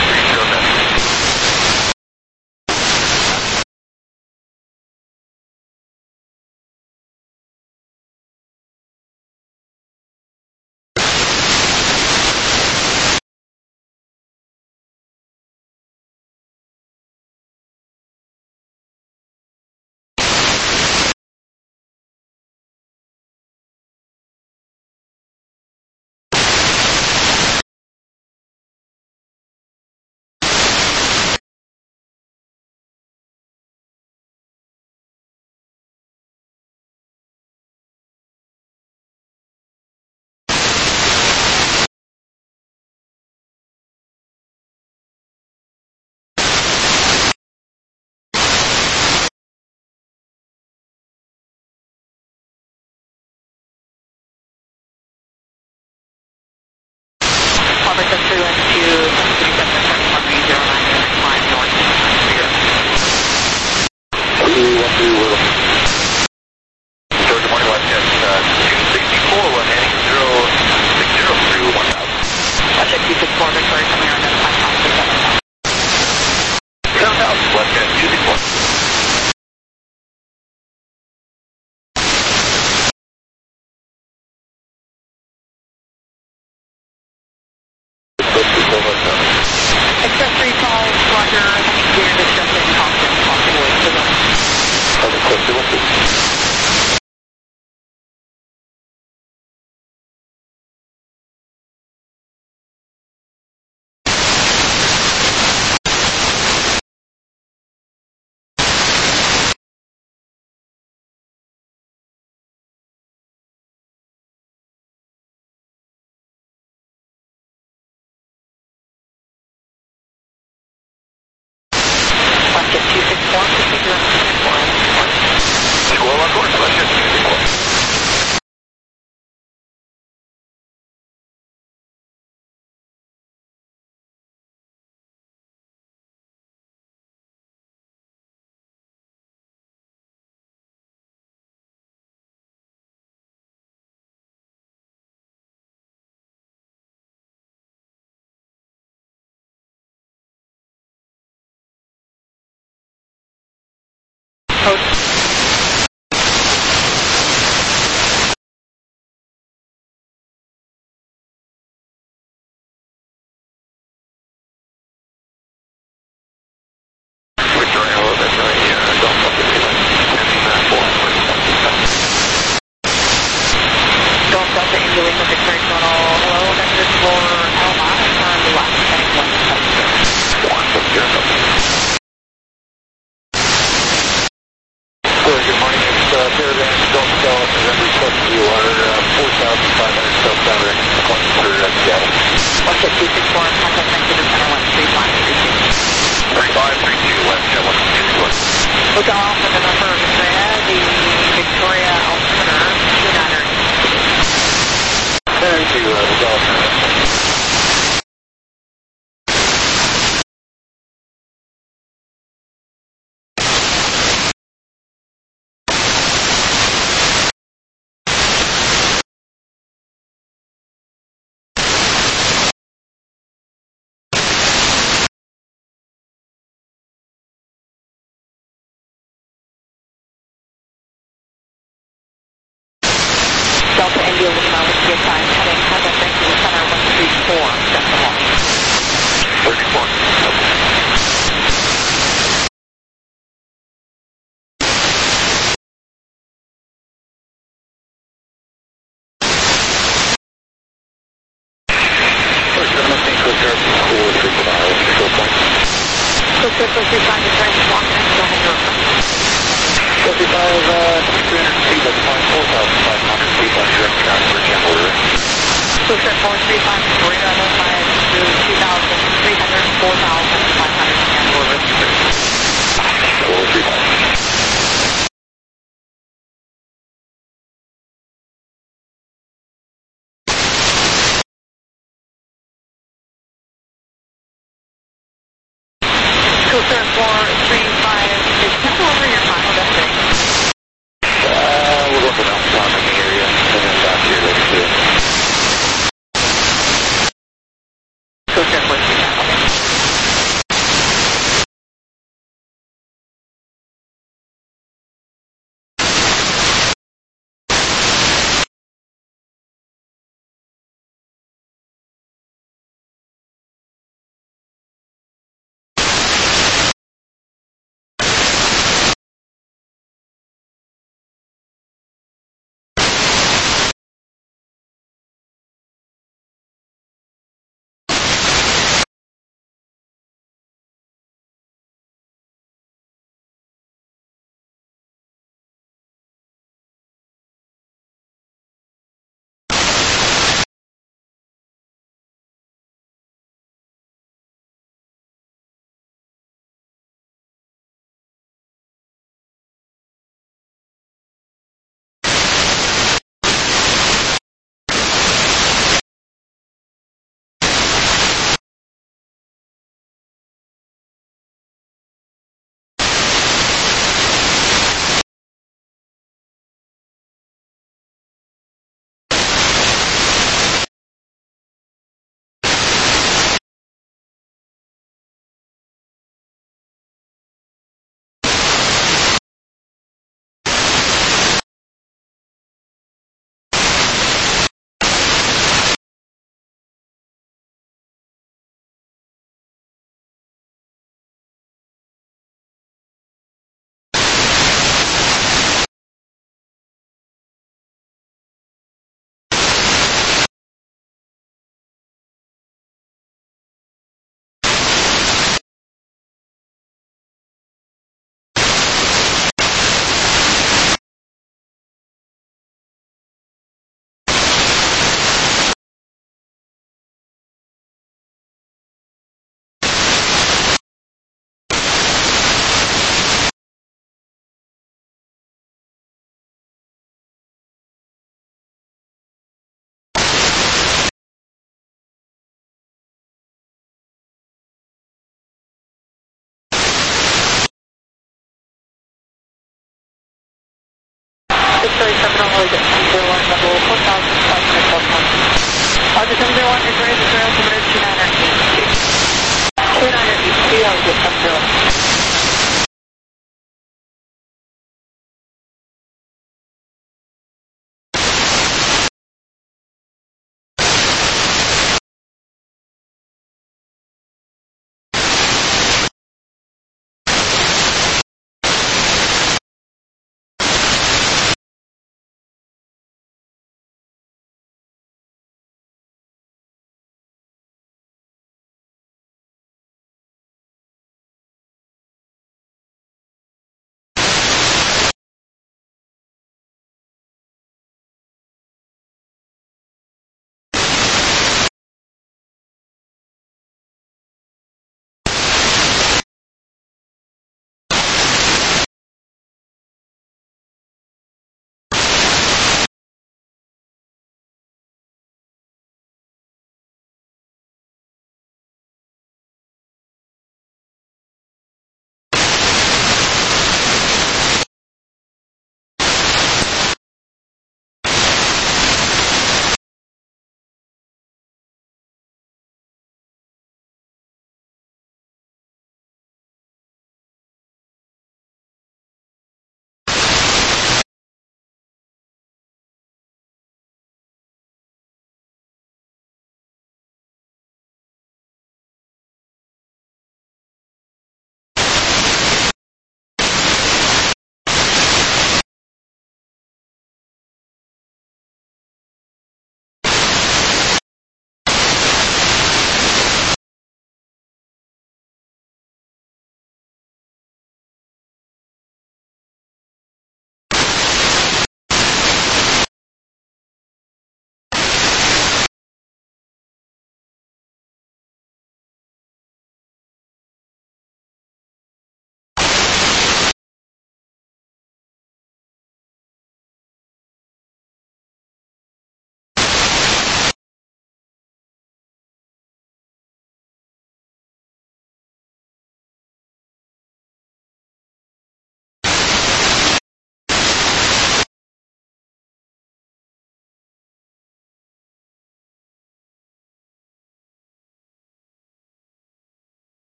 five hundred South Center, calling for uh, Seattle. one six two six four, contact Vancouver Center, one three five three two. three five three two, West Jet one two two. Hotel Alpha, November, Victoria, the Victoria altimeter, two niner. Thank you, uh, the Dolphin. Delta India Lima, with your time, heading contact Vancouver Center, one three four, decimal. thirty-four. Cook Air three five, the train is walking in, go ahead, you're okay. fifty-five, uh, three hundred feet, that's fine, four thousand five hundred feet on your transfer channel order. Cook Air four three five, radar notified to two thousand three hundred, four thousand five hundred, and we're risk free. four three five. Cook Air four three five, is Temple over your final destination? Uh, we're going for Mount Tom in the area, and then back here later too. Cook Air four three five, okay.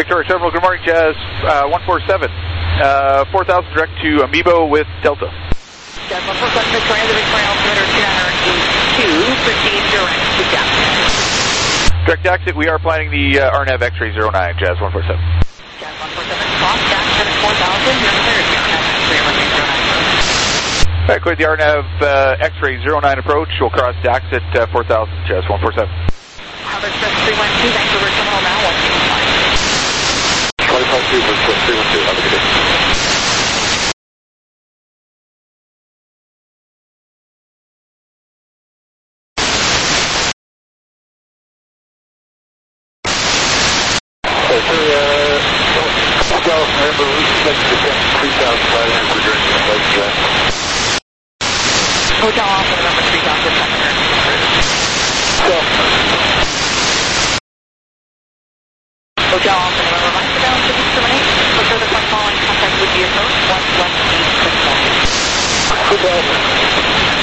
Victoria Terminal, good morning, Jazz uh, one four seven. Uh, four thousand direct to Amiibo with Delta. Jazz one four seven, Victoria, the Victoria altimeter two nine eight two, proceed direct to Dallas. Direct exit, we are planning the uh, R N A V X-ray zero nine, Jazz one four seven. Jazz one four seven, cross Dax at four thousand, you're cleared, the R N A V X-ray runway zero nine approach. Alright, clear the R N A V uh, X-ray zero nine approach, we'll cross Dax at uh, four thousand, Jazz one four seven. Harvard Express three one two, Vancouver Terminal now, one two five. Charlie Park two, three one two, have a good day. Hotel Alpha, number three thousand seven hundred. Hotel Alpha, November Mike, down to discriminate. For further phone call and contact with the approach, one one eight six one. Hotel.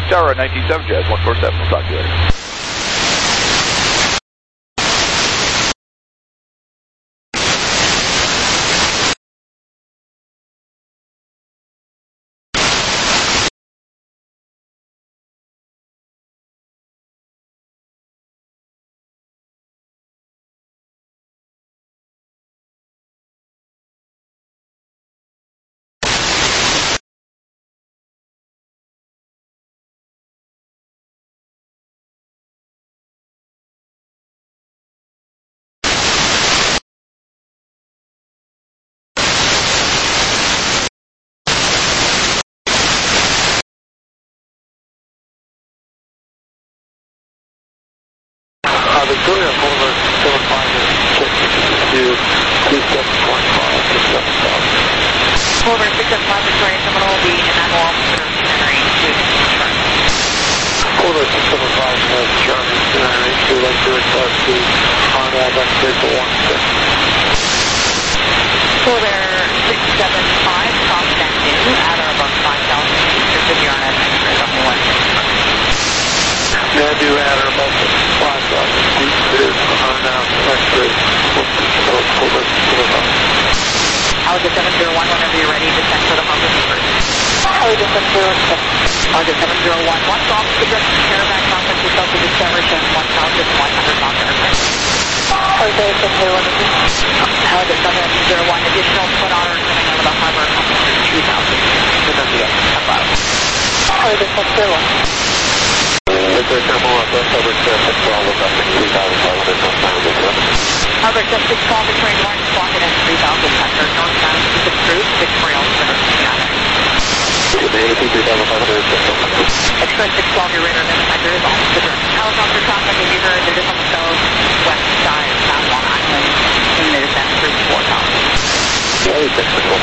Tower, nineteen seven Jazz one four seven. We'll talk to you later. Uh, Victoria, over seven five six to two seven point five six seven south. Over six seven five Victoria Terminal will be in that wall for Henry to Charlie. Over six seven five North Charlie, Henry to like to request to on that X-ray for one six. Over six seven five contact new at or above five thousand feet to the R N S X-ray on the one six. Yeah, do at or above five thousand feet to on that X-ray for over six seven five. Alligator seven zero one, whenever you're ready, descend for the Honda Super. Alligator seven zero one. Alligator seven zero one, one stop to the Caravan contact yourself to Discovery Channel one thousand one hundred knots airplane. Alligator seven zero one. Alligator seven zero one, additional twin otter coming out of the harbor coming through two thousand to the V X above. Alligator seven zero one. Victoria Terminal, West over six twelve, up to three thousand five hundred northbound. Alligator seven six twelve, Victoria Orange, squawking at three thousand hundred northbound, keep it through, Victoria Orange, three thousand five hundred, Express six twelve, your radar indicator is off the ground. Helicopter traffic, as you heard, it is on the southwest side of San Juan Island, in the descent through four thousand. Yeah, six twelve.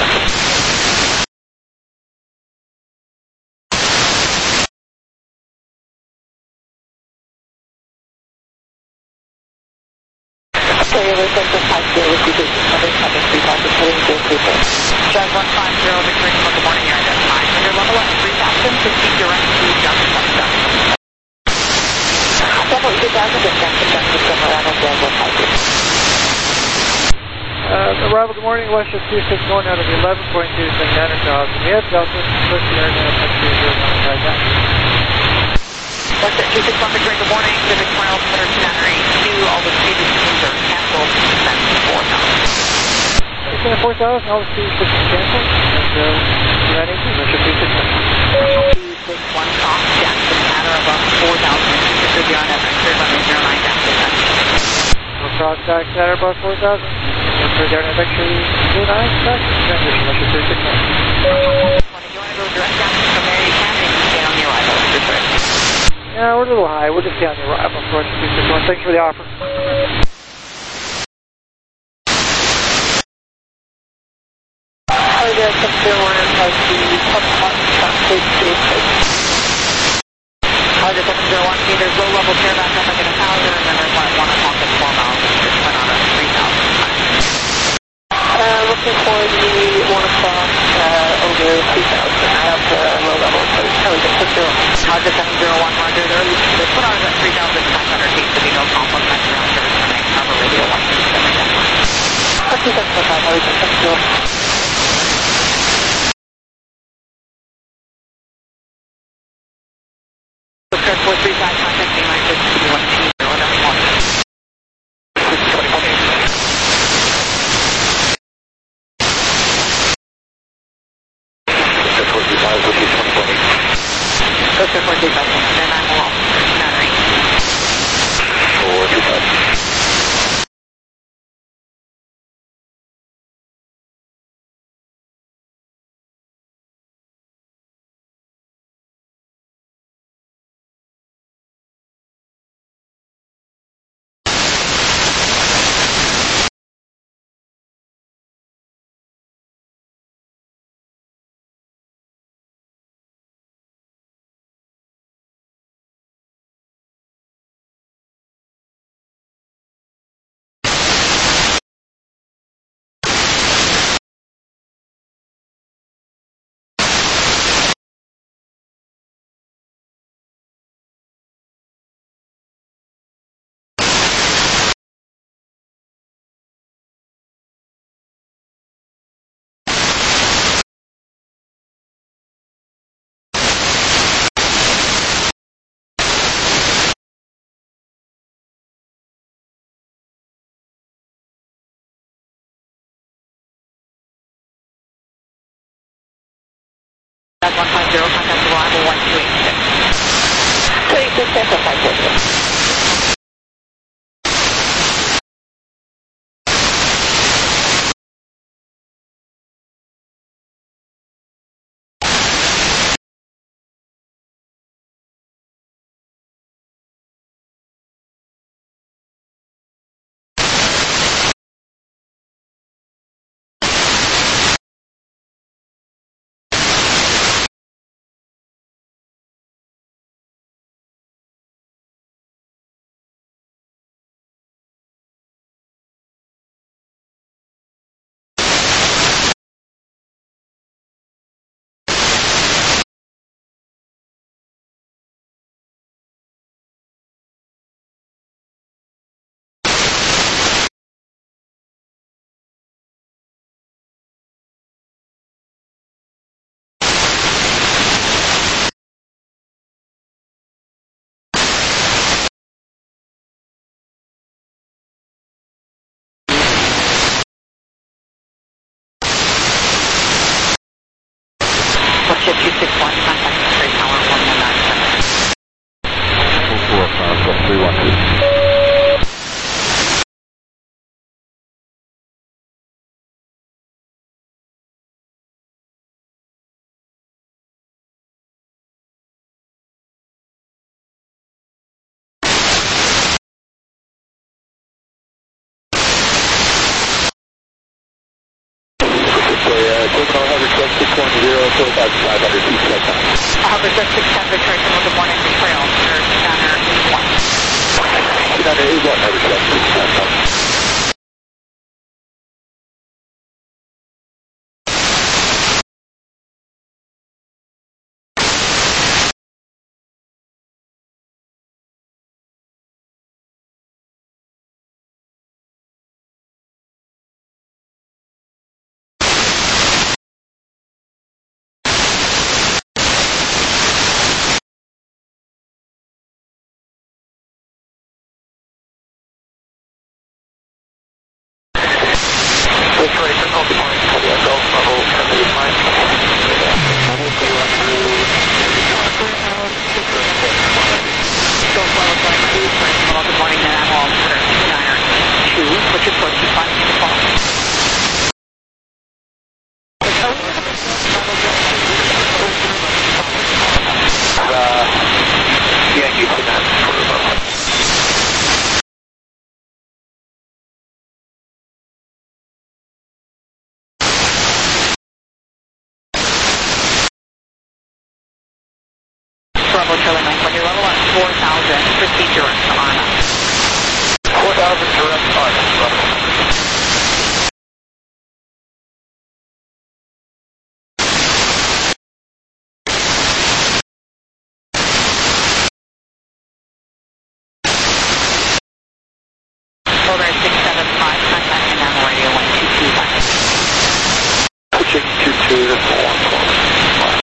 Okay, we're going to five zero, we're going to three thousand, heading to three thousand. Jazz one five zero, Victoria, good morning, you're at nine hundred level at three thousand, proceed direct to Junction twenty-seven. Level two thousand, descent to Junction Colorado, Jazz one five zero. Uh, arrival, good morning, Western two six one out of eleven point two, Saint Andrew thousand. We have Delta, first the air now, next to zero nine five nine. Western two six one, Victoria, good morning, Pacific Miles, Center Canary, two, all the speed are canceled, descent to four thousand. Descent to four thousand, all the speed is canceled, and uh, nine eighteen, Western two six one. two six one, off, Jackson, at or above four thousand, to the R N S X-ray, runway zero nine, dash descent. We'll cross back at or above four thousand. We're down at actually zero nine, back, transition, Western two six one. If you want to go direct down from there, you can, and you can stay on the arrival, just right. Yeah, we're a little high, we'll just stay on the arrival, Western two six one. Thanks for the offer. Alligator seven zero one has the top hot traffic station. Alligator seven zero one, see there's low level caravan traffic in a thousand, and then there's one at one o'clock at four miles, and just went on at three thousand. Uh, looking for the one o'clock, uh, over three thousand. I have the low level approach. Alligator seven zero one. Alligator seven zero one, roger, there is, the twin otter is at three thousand five hundred feet, so be no complex ground service coming, harbor radio one two seven nine. one two seven five, Alligator seven zero one. four three five, contact me, line six two one two zero, nine one. four three five, which is twenty twenty. four three five, then I'm off. four three five. That's one five zero, contact arrival one two eight six. two eight six, that's five four zero. two six one, contact X-ray tower one one nine seven. four five plus three one two. Hovercraft six ten, Victoria, good morning, trail, Center eight one. Center eight one, Hovercraft six ten. Bravo Charlie nine one, your level on four thousand, proceed direct to Arna. four thousand direct Arna. Over six seven five, contacting on the radio one two two five. Pushing two two to one twelve.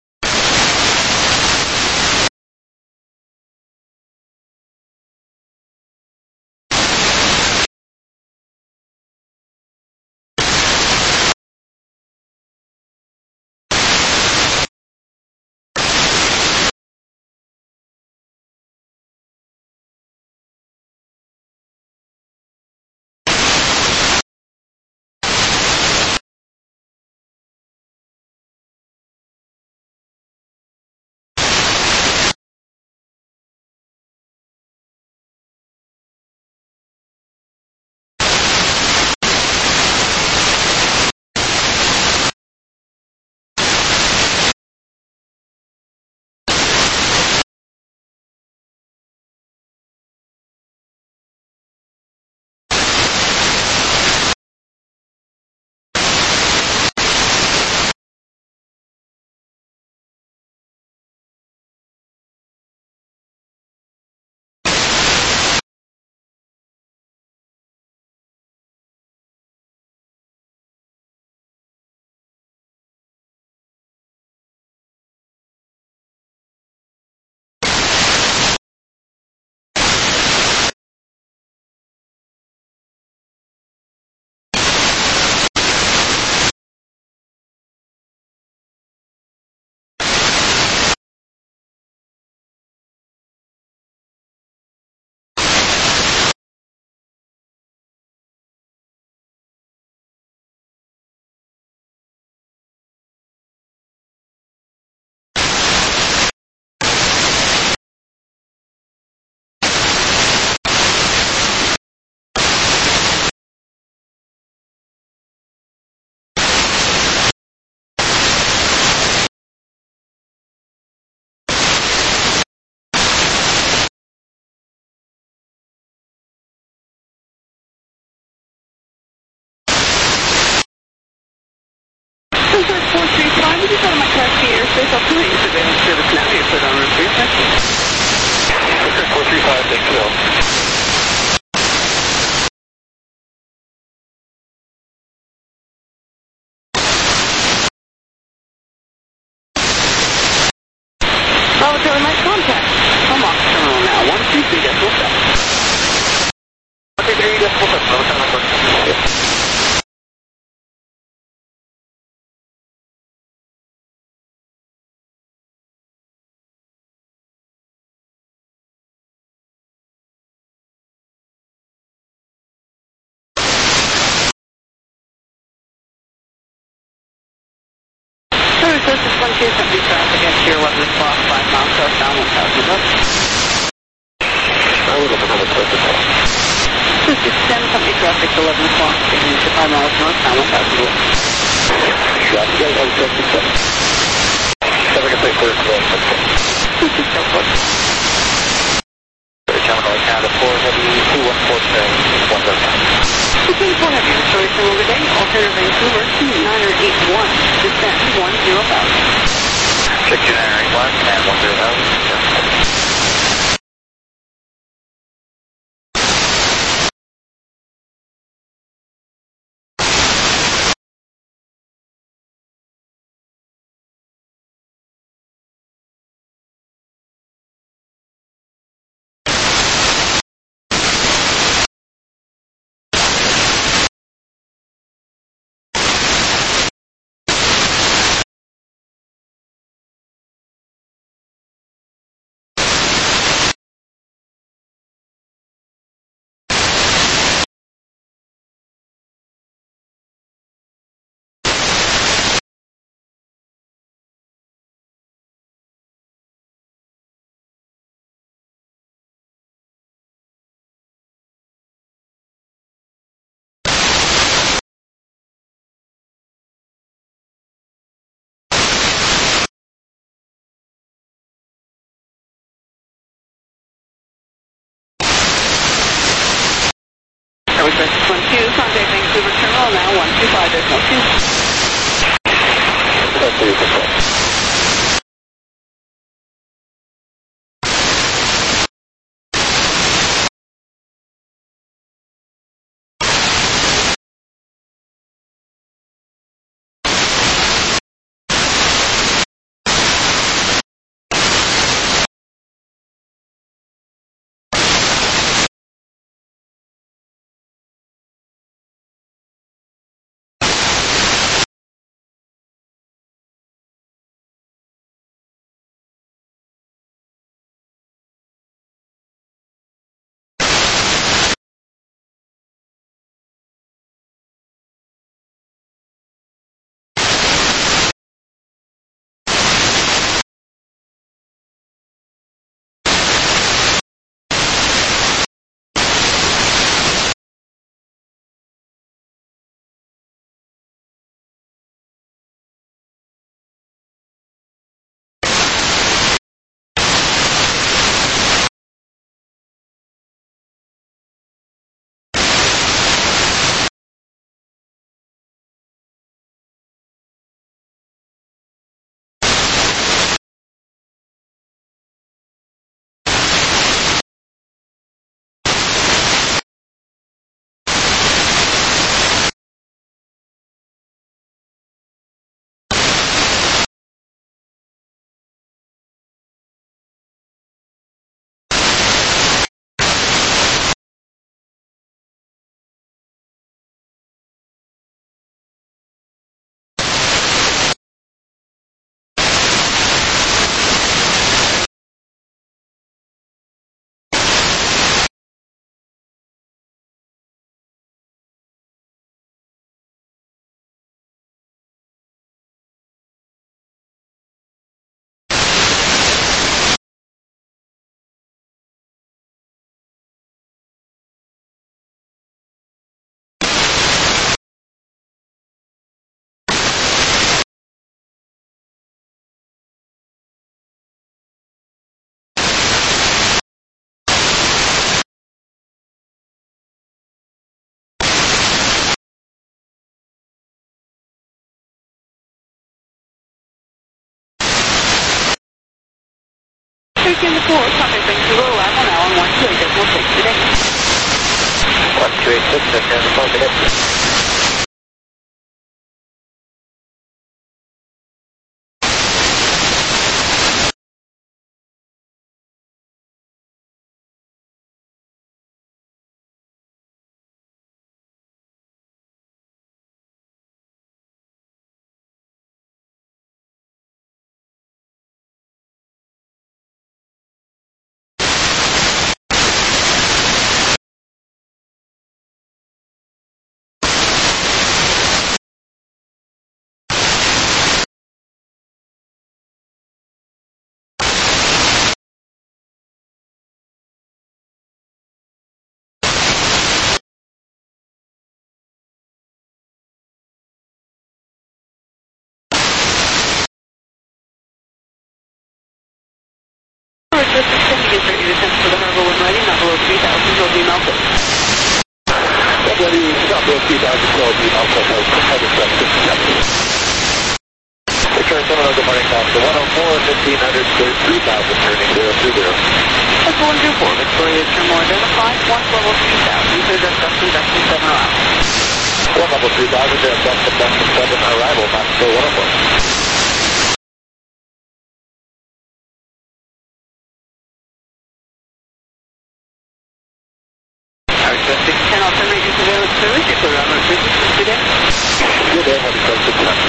one two, somebody traffic at Tier eleven o'clock, five miles southbound, one thousand above. I would have another person call. two six ten, company traffic, eleven o'clock, taking to five miles northbound, one thousand above. Got you guys on two six seven. Seven can say clear for that. two six seven, four. Terminal Canada four heavy, two one four seven, one seven nine. two four heavy, story single today, alternative Vancouver, two nine eight one, descent one zero thousand. six two nine eight one and one zero thousand. six one two, contact Vancouver Terminal, now one two five decimal two. That's the control. Taking the four, contact Vancouver, Lava, now on one two eight decimal six today. one two eight six, that's in the positive. Get ready to temp for the harbor when ready, not below three thousand, will be melted. Not ready, not below three thousand, will be melted. I just got fifty-seven. Victoria Seminole, good morning, Costa one oh four, fifteen hundred, three thousand, turning zero two zero. That's one two four, Victoria Terminal identified, one level three thousand, clear direct Dustin, Dustin seven arrival. One level three thousand, direct Dustin, Dustin seven arrival, Mexico one oh four. ten alternate surveillance service, you're clear on route business today. Good day, have you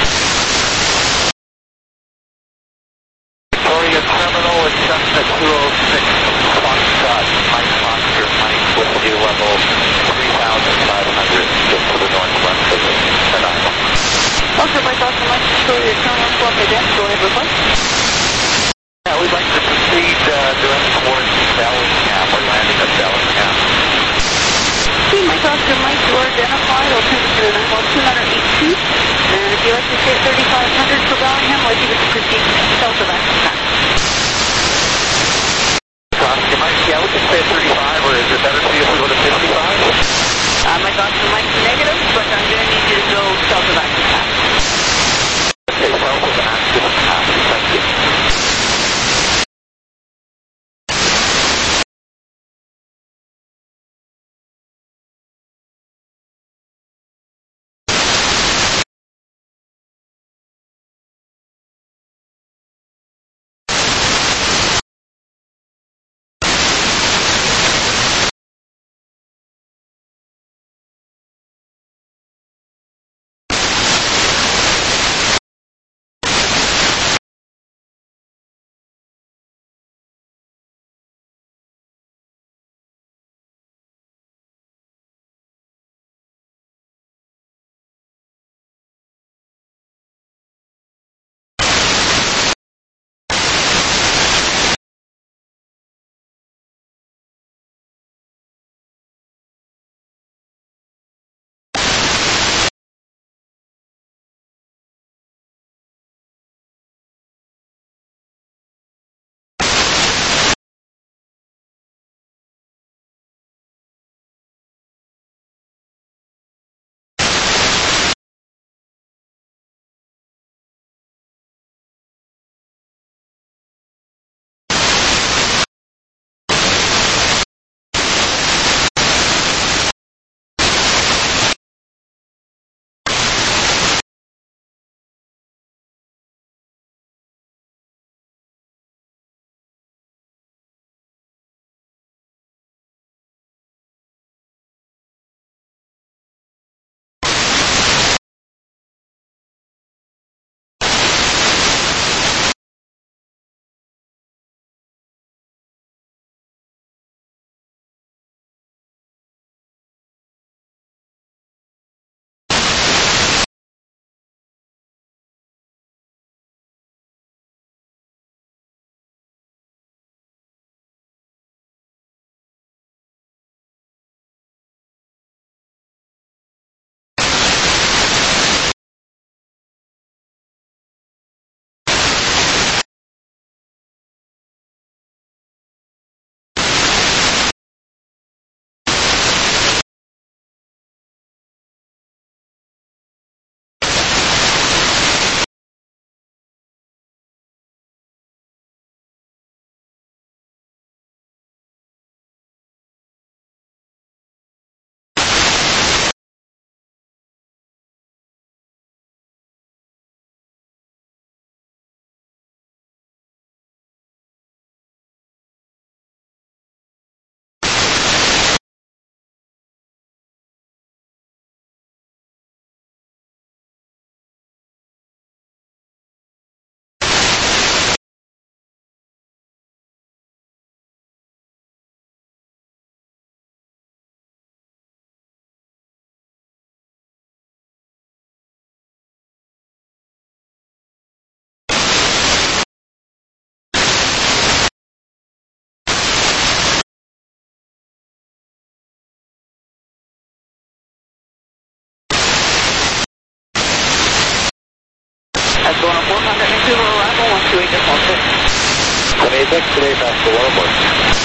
Victoria Terminal at Cessna two oh six, Foxtrot, Mike Foster, Mike, with sea level three thousand five hundred, just to the northwest of San Isle. Also, Mike Foster, Mike, Victoria Terminal, swap again, go ahead with us. Yeah, we'd like to proceed uh, direct towards Bellingham. We're landing at Bellingham. See, Mike Foster, Mike, you are identified, alternative to the two hundred eight feet, and if you'd like to stay at thirty-five hundred for Bellingham, I'd like you to proceed south of that. You might, yeah, we can stay at thirty-five, or is it better for you if we go to fifty-five? Uh, Mike Foster, Mike, negative, but I'm going to need you to go south of active path. Okay, south of active path, thank you. That's going on four hundred and two arrival, one two eight decimal six. twenty-eight, today, back to Warburg.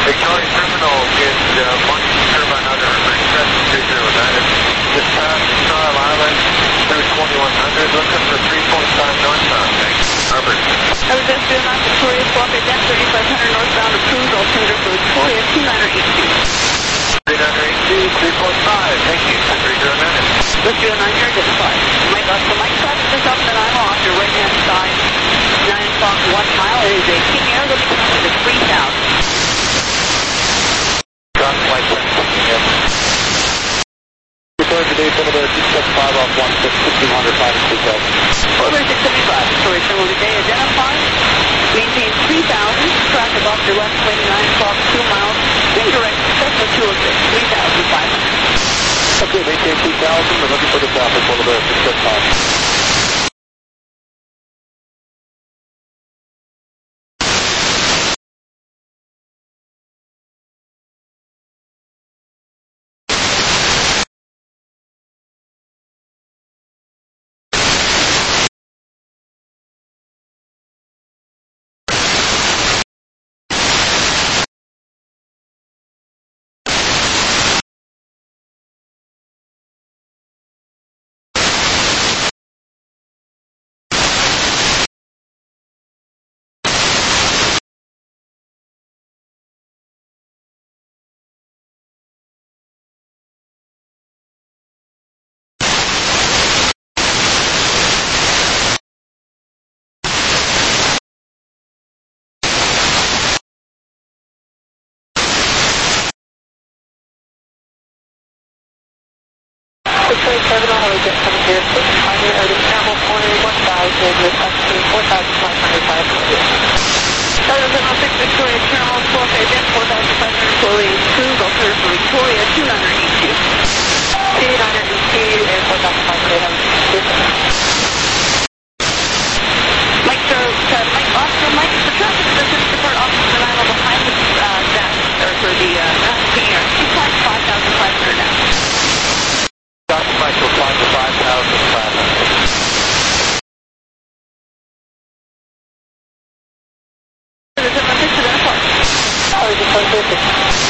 Victoria Terminal is uh, Monkey Turbine under Express three zero nine. Just past Trial Island through twenty-one hundred, looking for three point five northbound. Thanks. Robert. I was S zero nine Victoria, swap again, thirty-five hundred northbound approved, alternative for Victoria, two nine eight two. three nine eight two, three point five, thank you. three zero nine. Let's do a nine here, identified. Mike, uh, so Mike traffic is up and I'm off your right hand side, nine o'clock, one mile. It is a King Air, looking at the three thousand. Drop flight yep. Victoria today, Boulevard six seven five off one six, sixteen hundred, five and two thousand. Boulevard six seventy-five, Victoria Terminal today, identified. Maintain three thousand, traffic off your left lane, nine o'clock, two miles, indirect, Cessna two oh six, three thousand five hundred. Okay, maintain two thousand, we're looking for the traffic, Boulevard six seven five. Victoria Terminal, I was at seven zero six, primary out of Campbell Corner, one thousand, with up to four thousand five hundred five hundred. seven zero six Victoria Terminal, swap again, four thousand five hundred, slowly approved, alternative for Victoria, two nine eight two. two nine eight two and four thousand five hundred, have a Mike, so, uh, Mike, Oscar, Mike, the traffic position support officer and I are behind the uh, dash, or for the uh, King Air, two point five thousand five hundred now. Doctor Mike will fly for five thousand five hundred. There's a message to the park. Oh, just one fifty.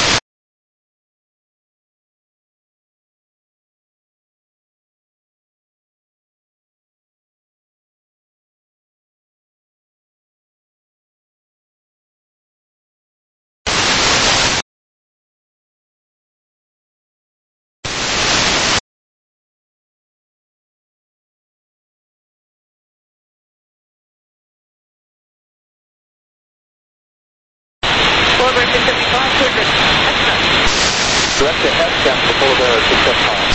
Boulevard six seventy-five, Turkish. Direct to S-Cap for Boulevard six seven five.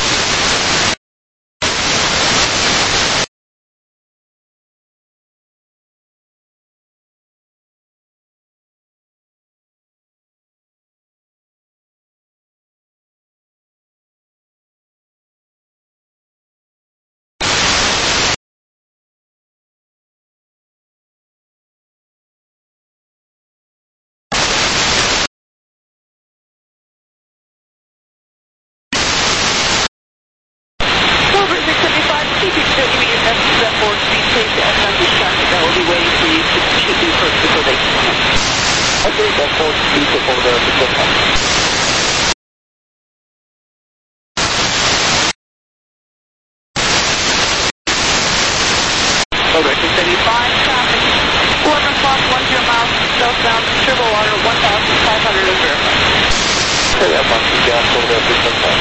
Boulevard six seventy-five, keep your still giving your best step forward, speed change to S M D traffic that will be waiting for you to shoot you first before they can come. Okay, that's four speed for Boulevard six seven five. Boulevard six seventy-five, traffic, eleven o'clock, one zero miles, southbound, turbo water, one thousand five hundred is verified. Okay, that must be gas, Boulevard six seven five.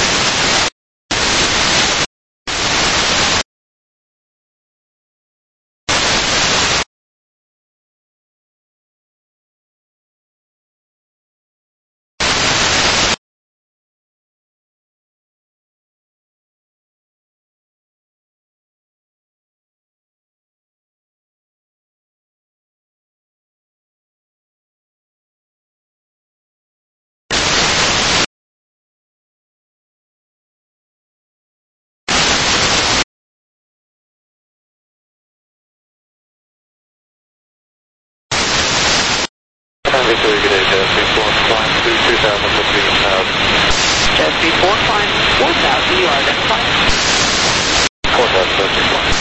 Victoria, good day, J S B four, climb to two thousand, fifteen thousand. J S B four, climb four thousand, you are identified. four thousand, fifteen thousand.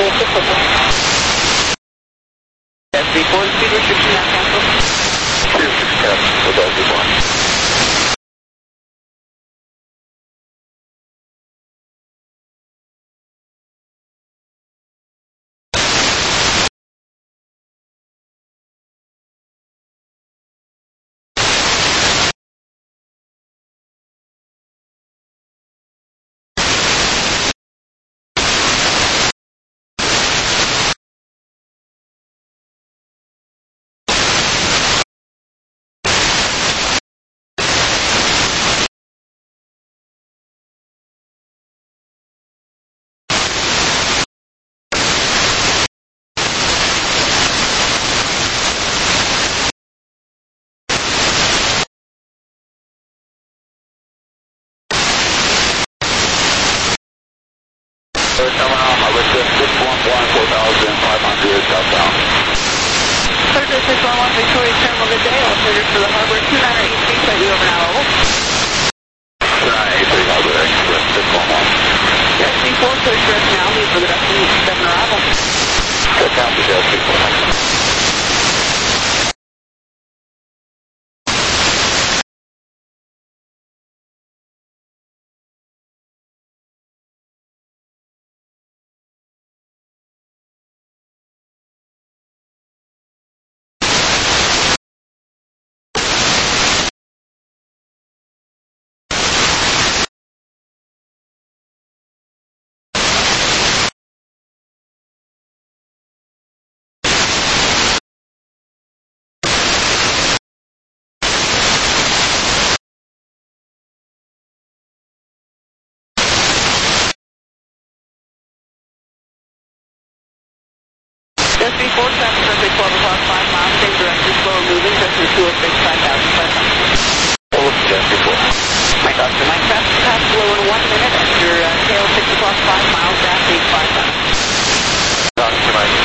S B four, speed restriction now cancel. Two six ten, with S B four. Terminal, Harbor six one one, four thousand five hundred southbound. Thursday six one one, Victoria Terminal, good day. All service for the Harbor, two nine eight three, slightly over now level. two nine eight three, Harbor Express six one one. S B four, clear directionality for the Dustin seven arrival. Good count to S B four. S B four, traffic perfect, twelve o'clock, five miles, same direction, slower moving, Cessna two oh six, five thousand five hundred. Hold up to S B four. My doctor, my traffic pass slow in one minute after uh, tail six o'clock, five miles, dash eight five thousand. Doctor, Mike.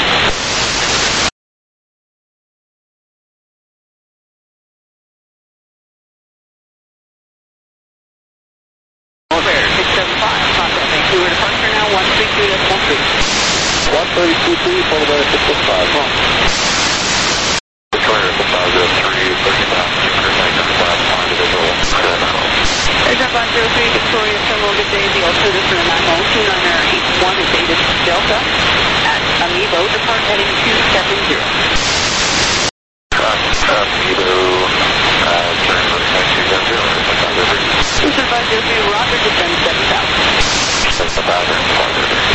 Over six seven five, contact Vancouver departure now, one three two decimal three. one thirty-two three, followed by six one five. Victoria, six five zero three, thirty thousand six hundred ninety-five, individual, Colorado. Aircraft five zero three, Victoria Terminal, good day. The alternative for the nine one two nine eight one is David Delta at Amiibo, depart heading two seven zero. Amiibo, uh, turn for two seven zero, six five zero three. two five zero three, Roger, descend seven thousand. six thousand, five zero three.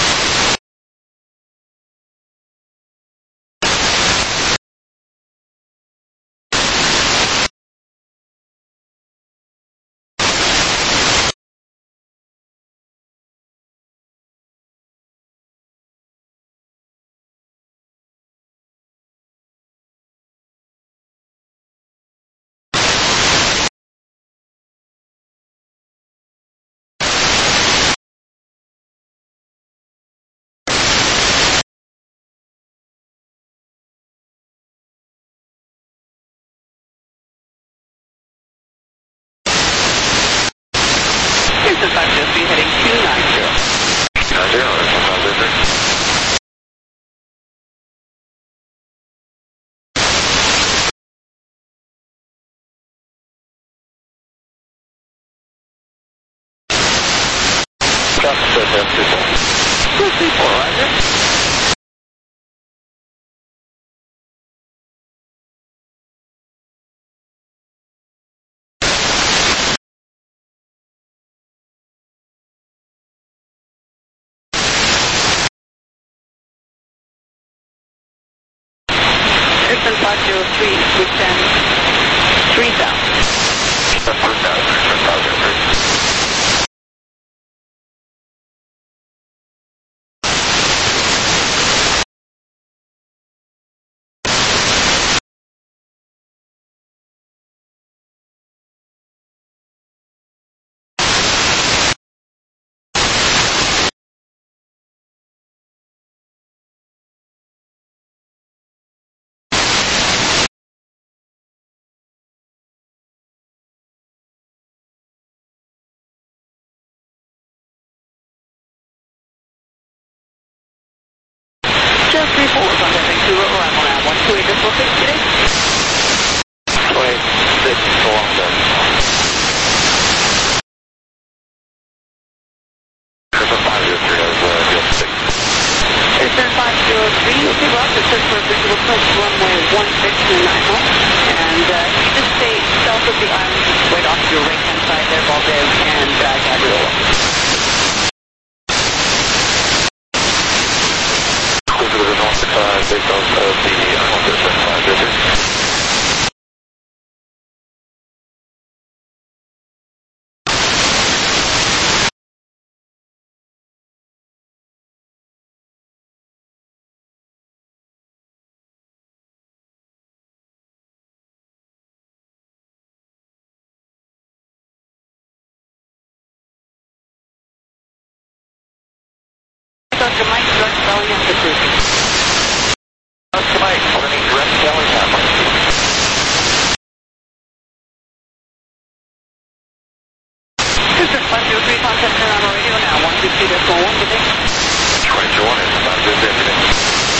Houston five zero three, heading two nine zero. nine zero, that's one five zero three. Traffic says S two four. two three four, Roger. Houston five zero three, descend three thousand. That's three thousand, six five zero three. zero three four, contact Vancouver, arrival now one two eight, dislocated today. twenty-six, Columbus. Airfare five zero three has uh, deal six. Airfare five zero three, okay, Roger, search for a visual approach runway one six and nine home. And uh, you just stay south of the island, just right off your right-hand side there, Valdez and uh, Gabriola. Cruise to the north, uh, based off of the Arnold Airfare five zero three. Doctor Mike, direct Valley and Pacific. Doctor Mike, underneath direct Valley Hamlet. District five zero three, contact Toronto radio now, one two two decimal one, good day. twenty-one is five zero three, good day.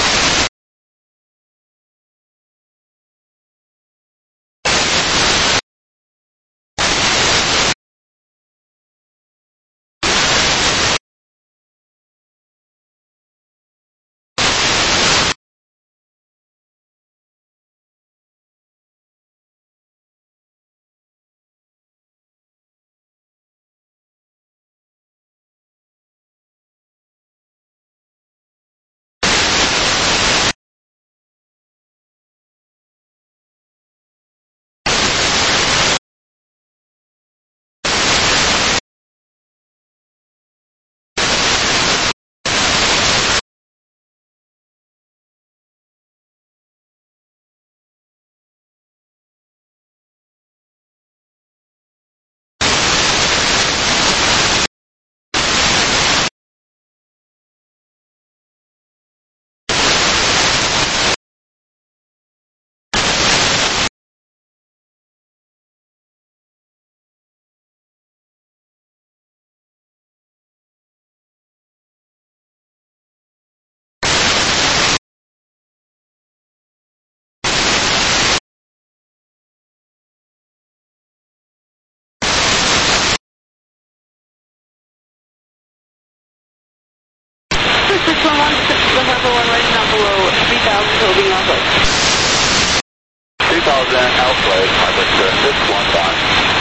six one one, November one, right now below three thousand, holding Northwest. two thousand, Outflight, Harvard, six one five.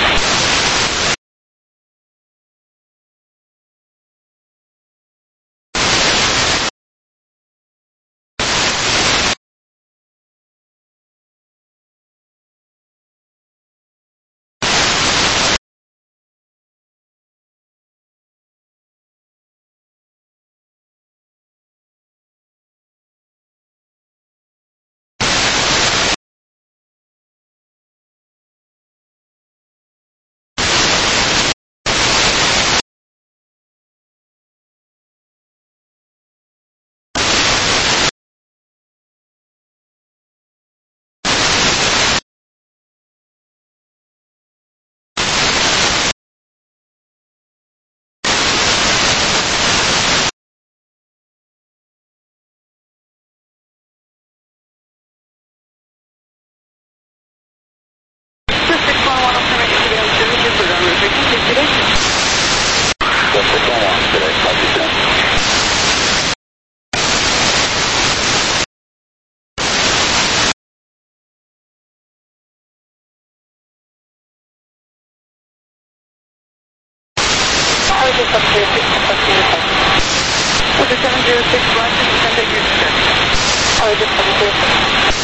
Okay, seven zero six, Roger, send it your script. Oh, just seven zero six.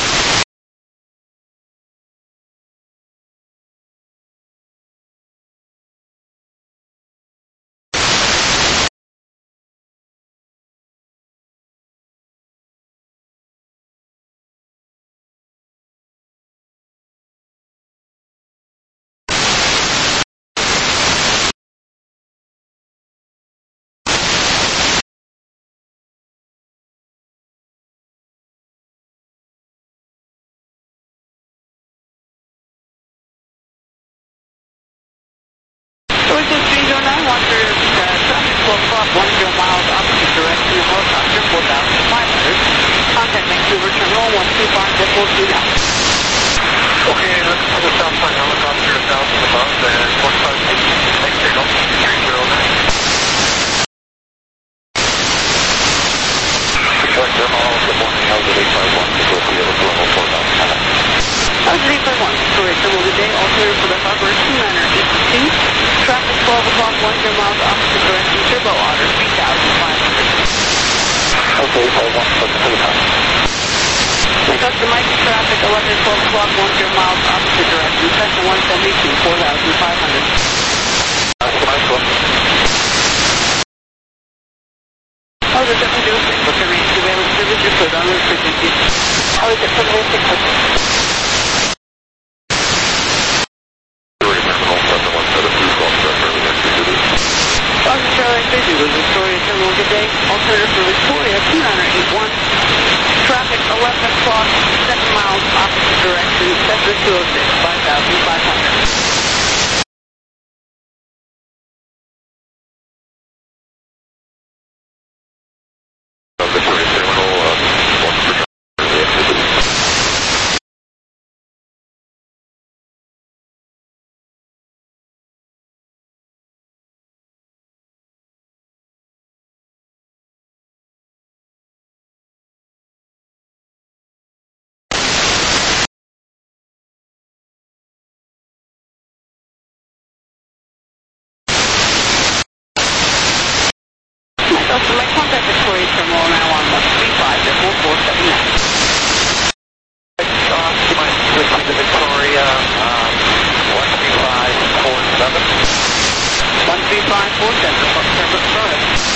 three zero nine, one for uh, traffic, twelve o'clock, one zero miles opposite direction of helicopter, four thousand five hundred. full speed now. Okay, let's pull the south side helicopter south of the bus and twenty-five feet. Next signal, three zero nine. Detroit Thermal, good morning, I was at eight five one, to go see level four thousand. I was at eight five one, Detroit Thermal, good day, alternative for the harbor, two niner eight two. Traffic twelve o'clock, one hundred miles opposite direction, turbo otter, three thousand five hundred. Okay, eight five one, let's put it on. Custom Mike traffic, eleven twelve o'clock, one hundred miles opposite direction, Cessna one seventy-two, four thousand five hundred. Custom Mike, go. I was at seven zero six, what's the range available service, your code on route frequency? I was at seven zero six, what's Charlie Fisher was Victoria Terminal, good day. Alternative for Victoria, two niner eight one. Traffic eleven o'clock, seven miles opposite direction, Cessna two oh six, five thousand five hundred. Victoria Terminal, uh, one for Select contact Victoria Terminal now on one three five, four four seven nine. With the Victoria, um, one three five four seven. one three five four seven, service Florida.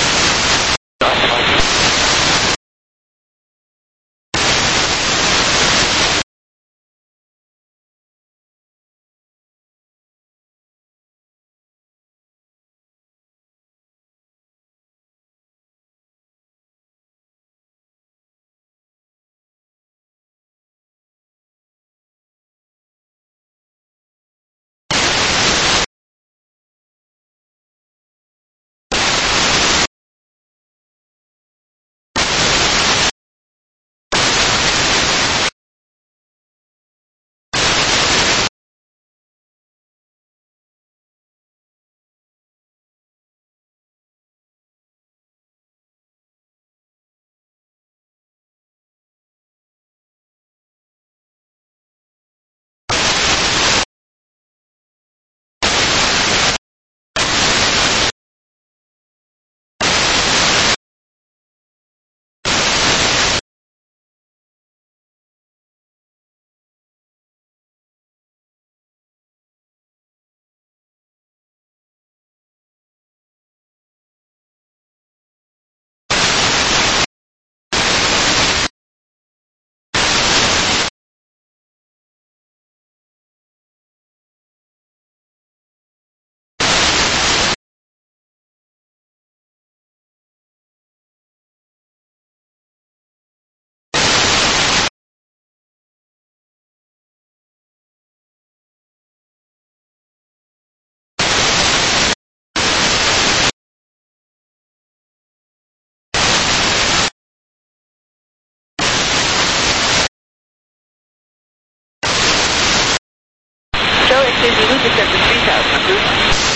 Charlie Fisher, Lucas at the three thousand.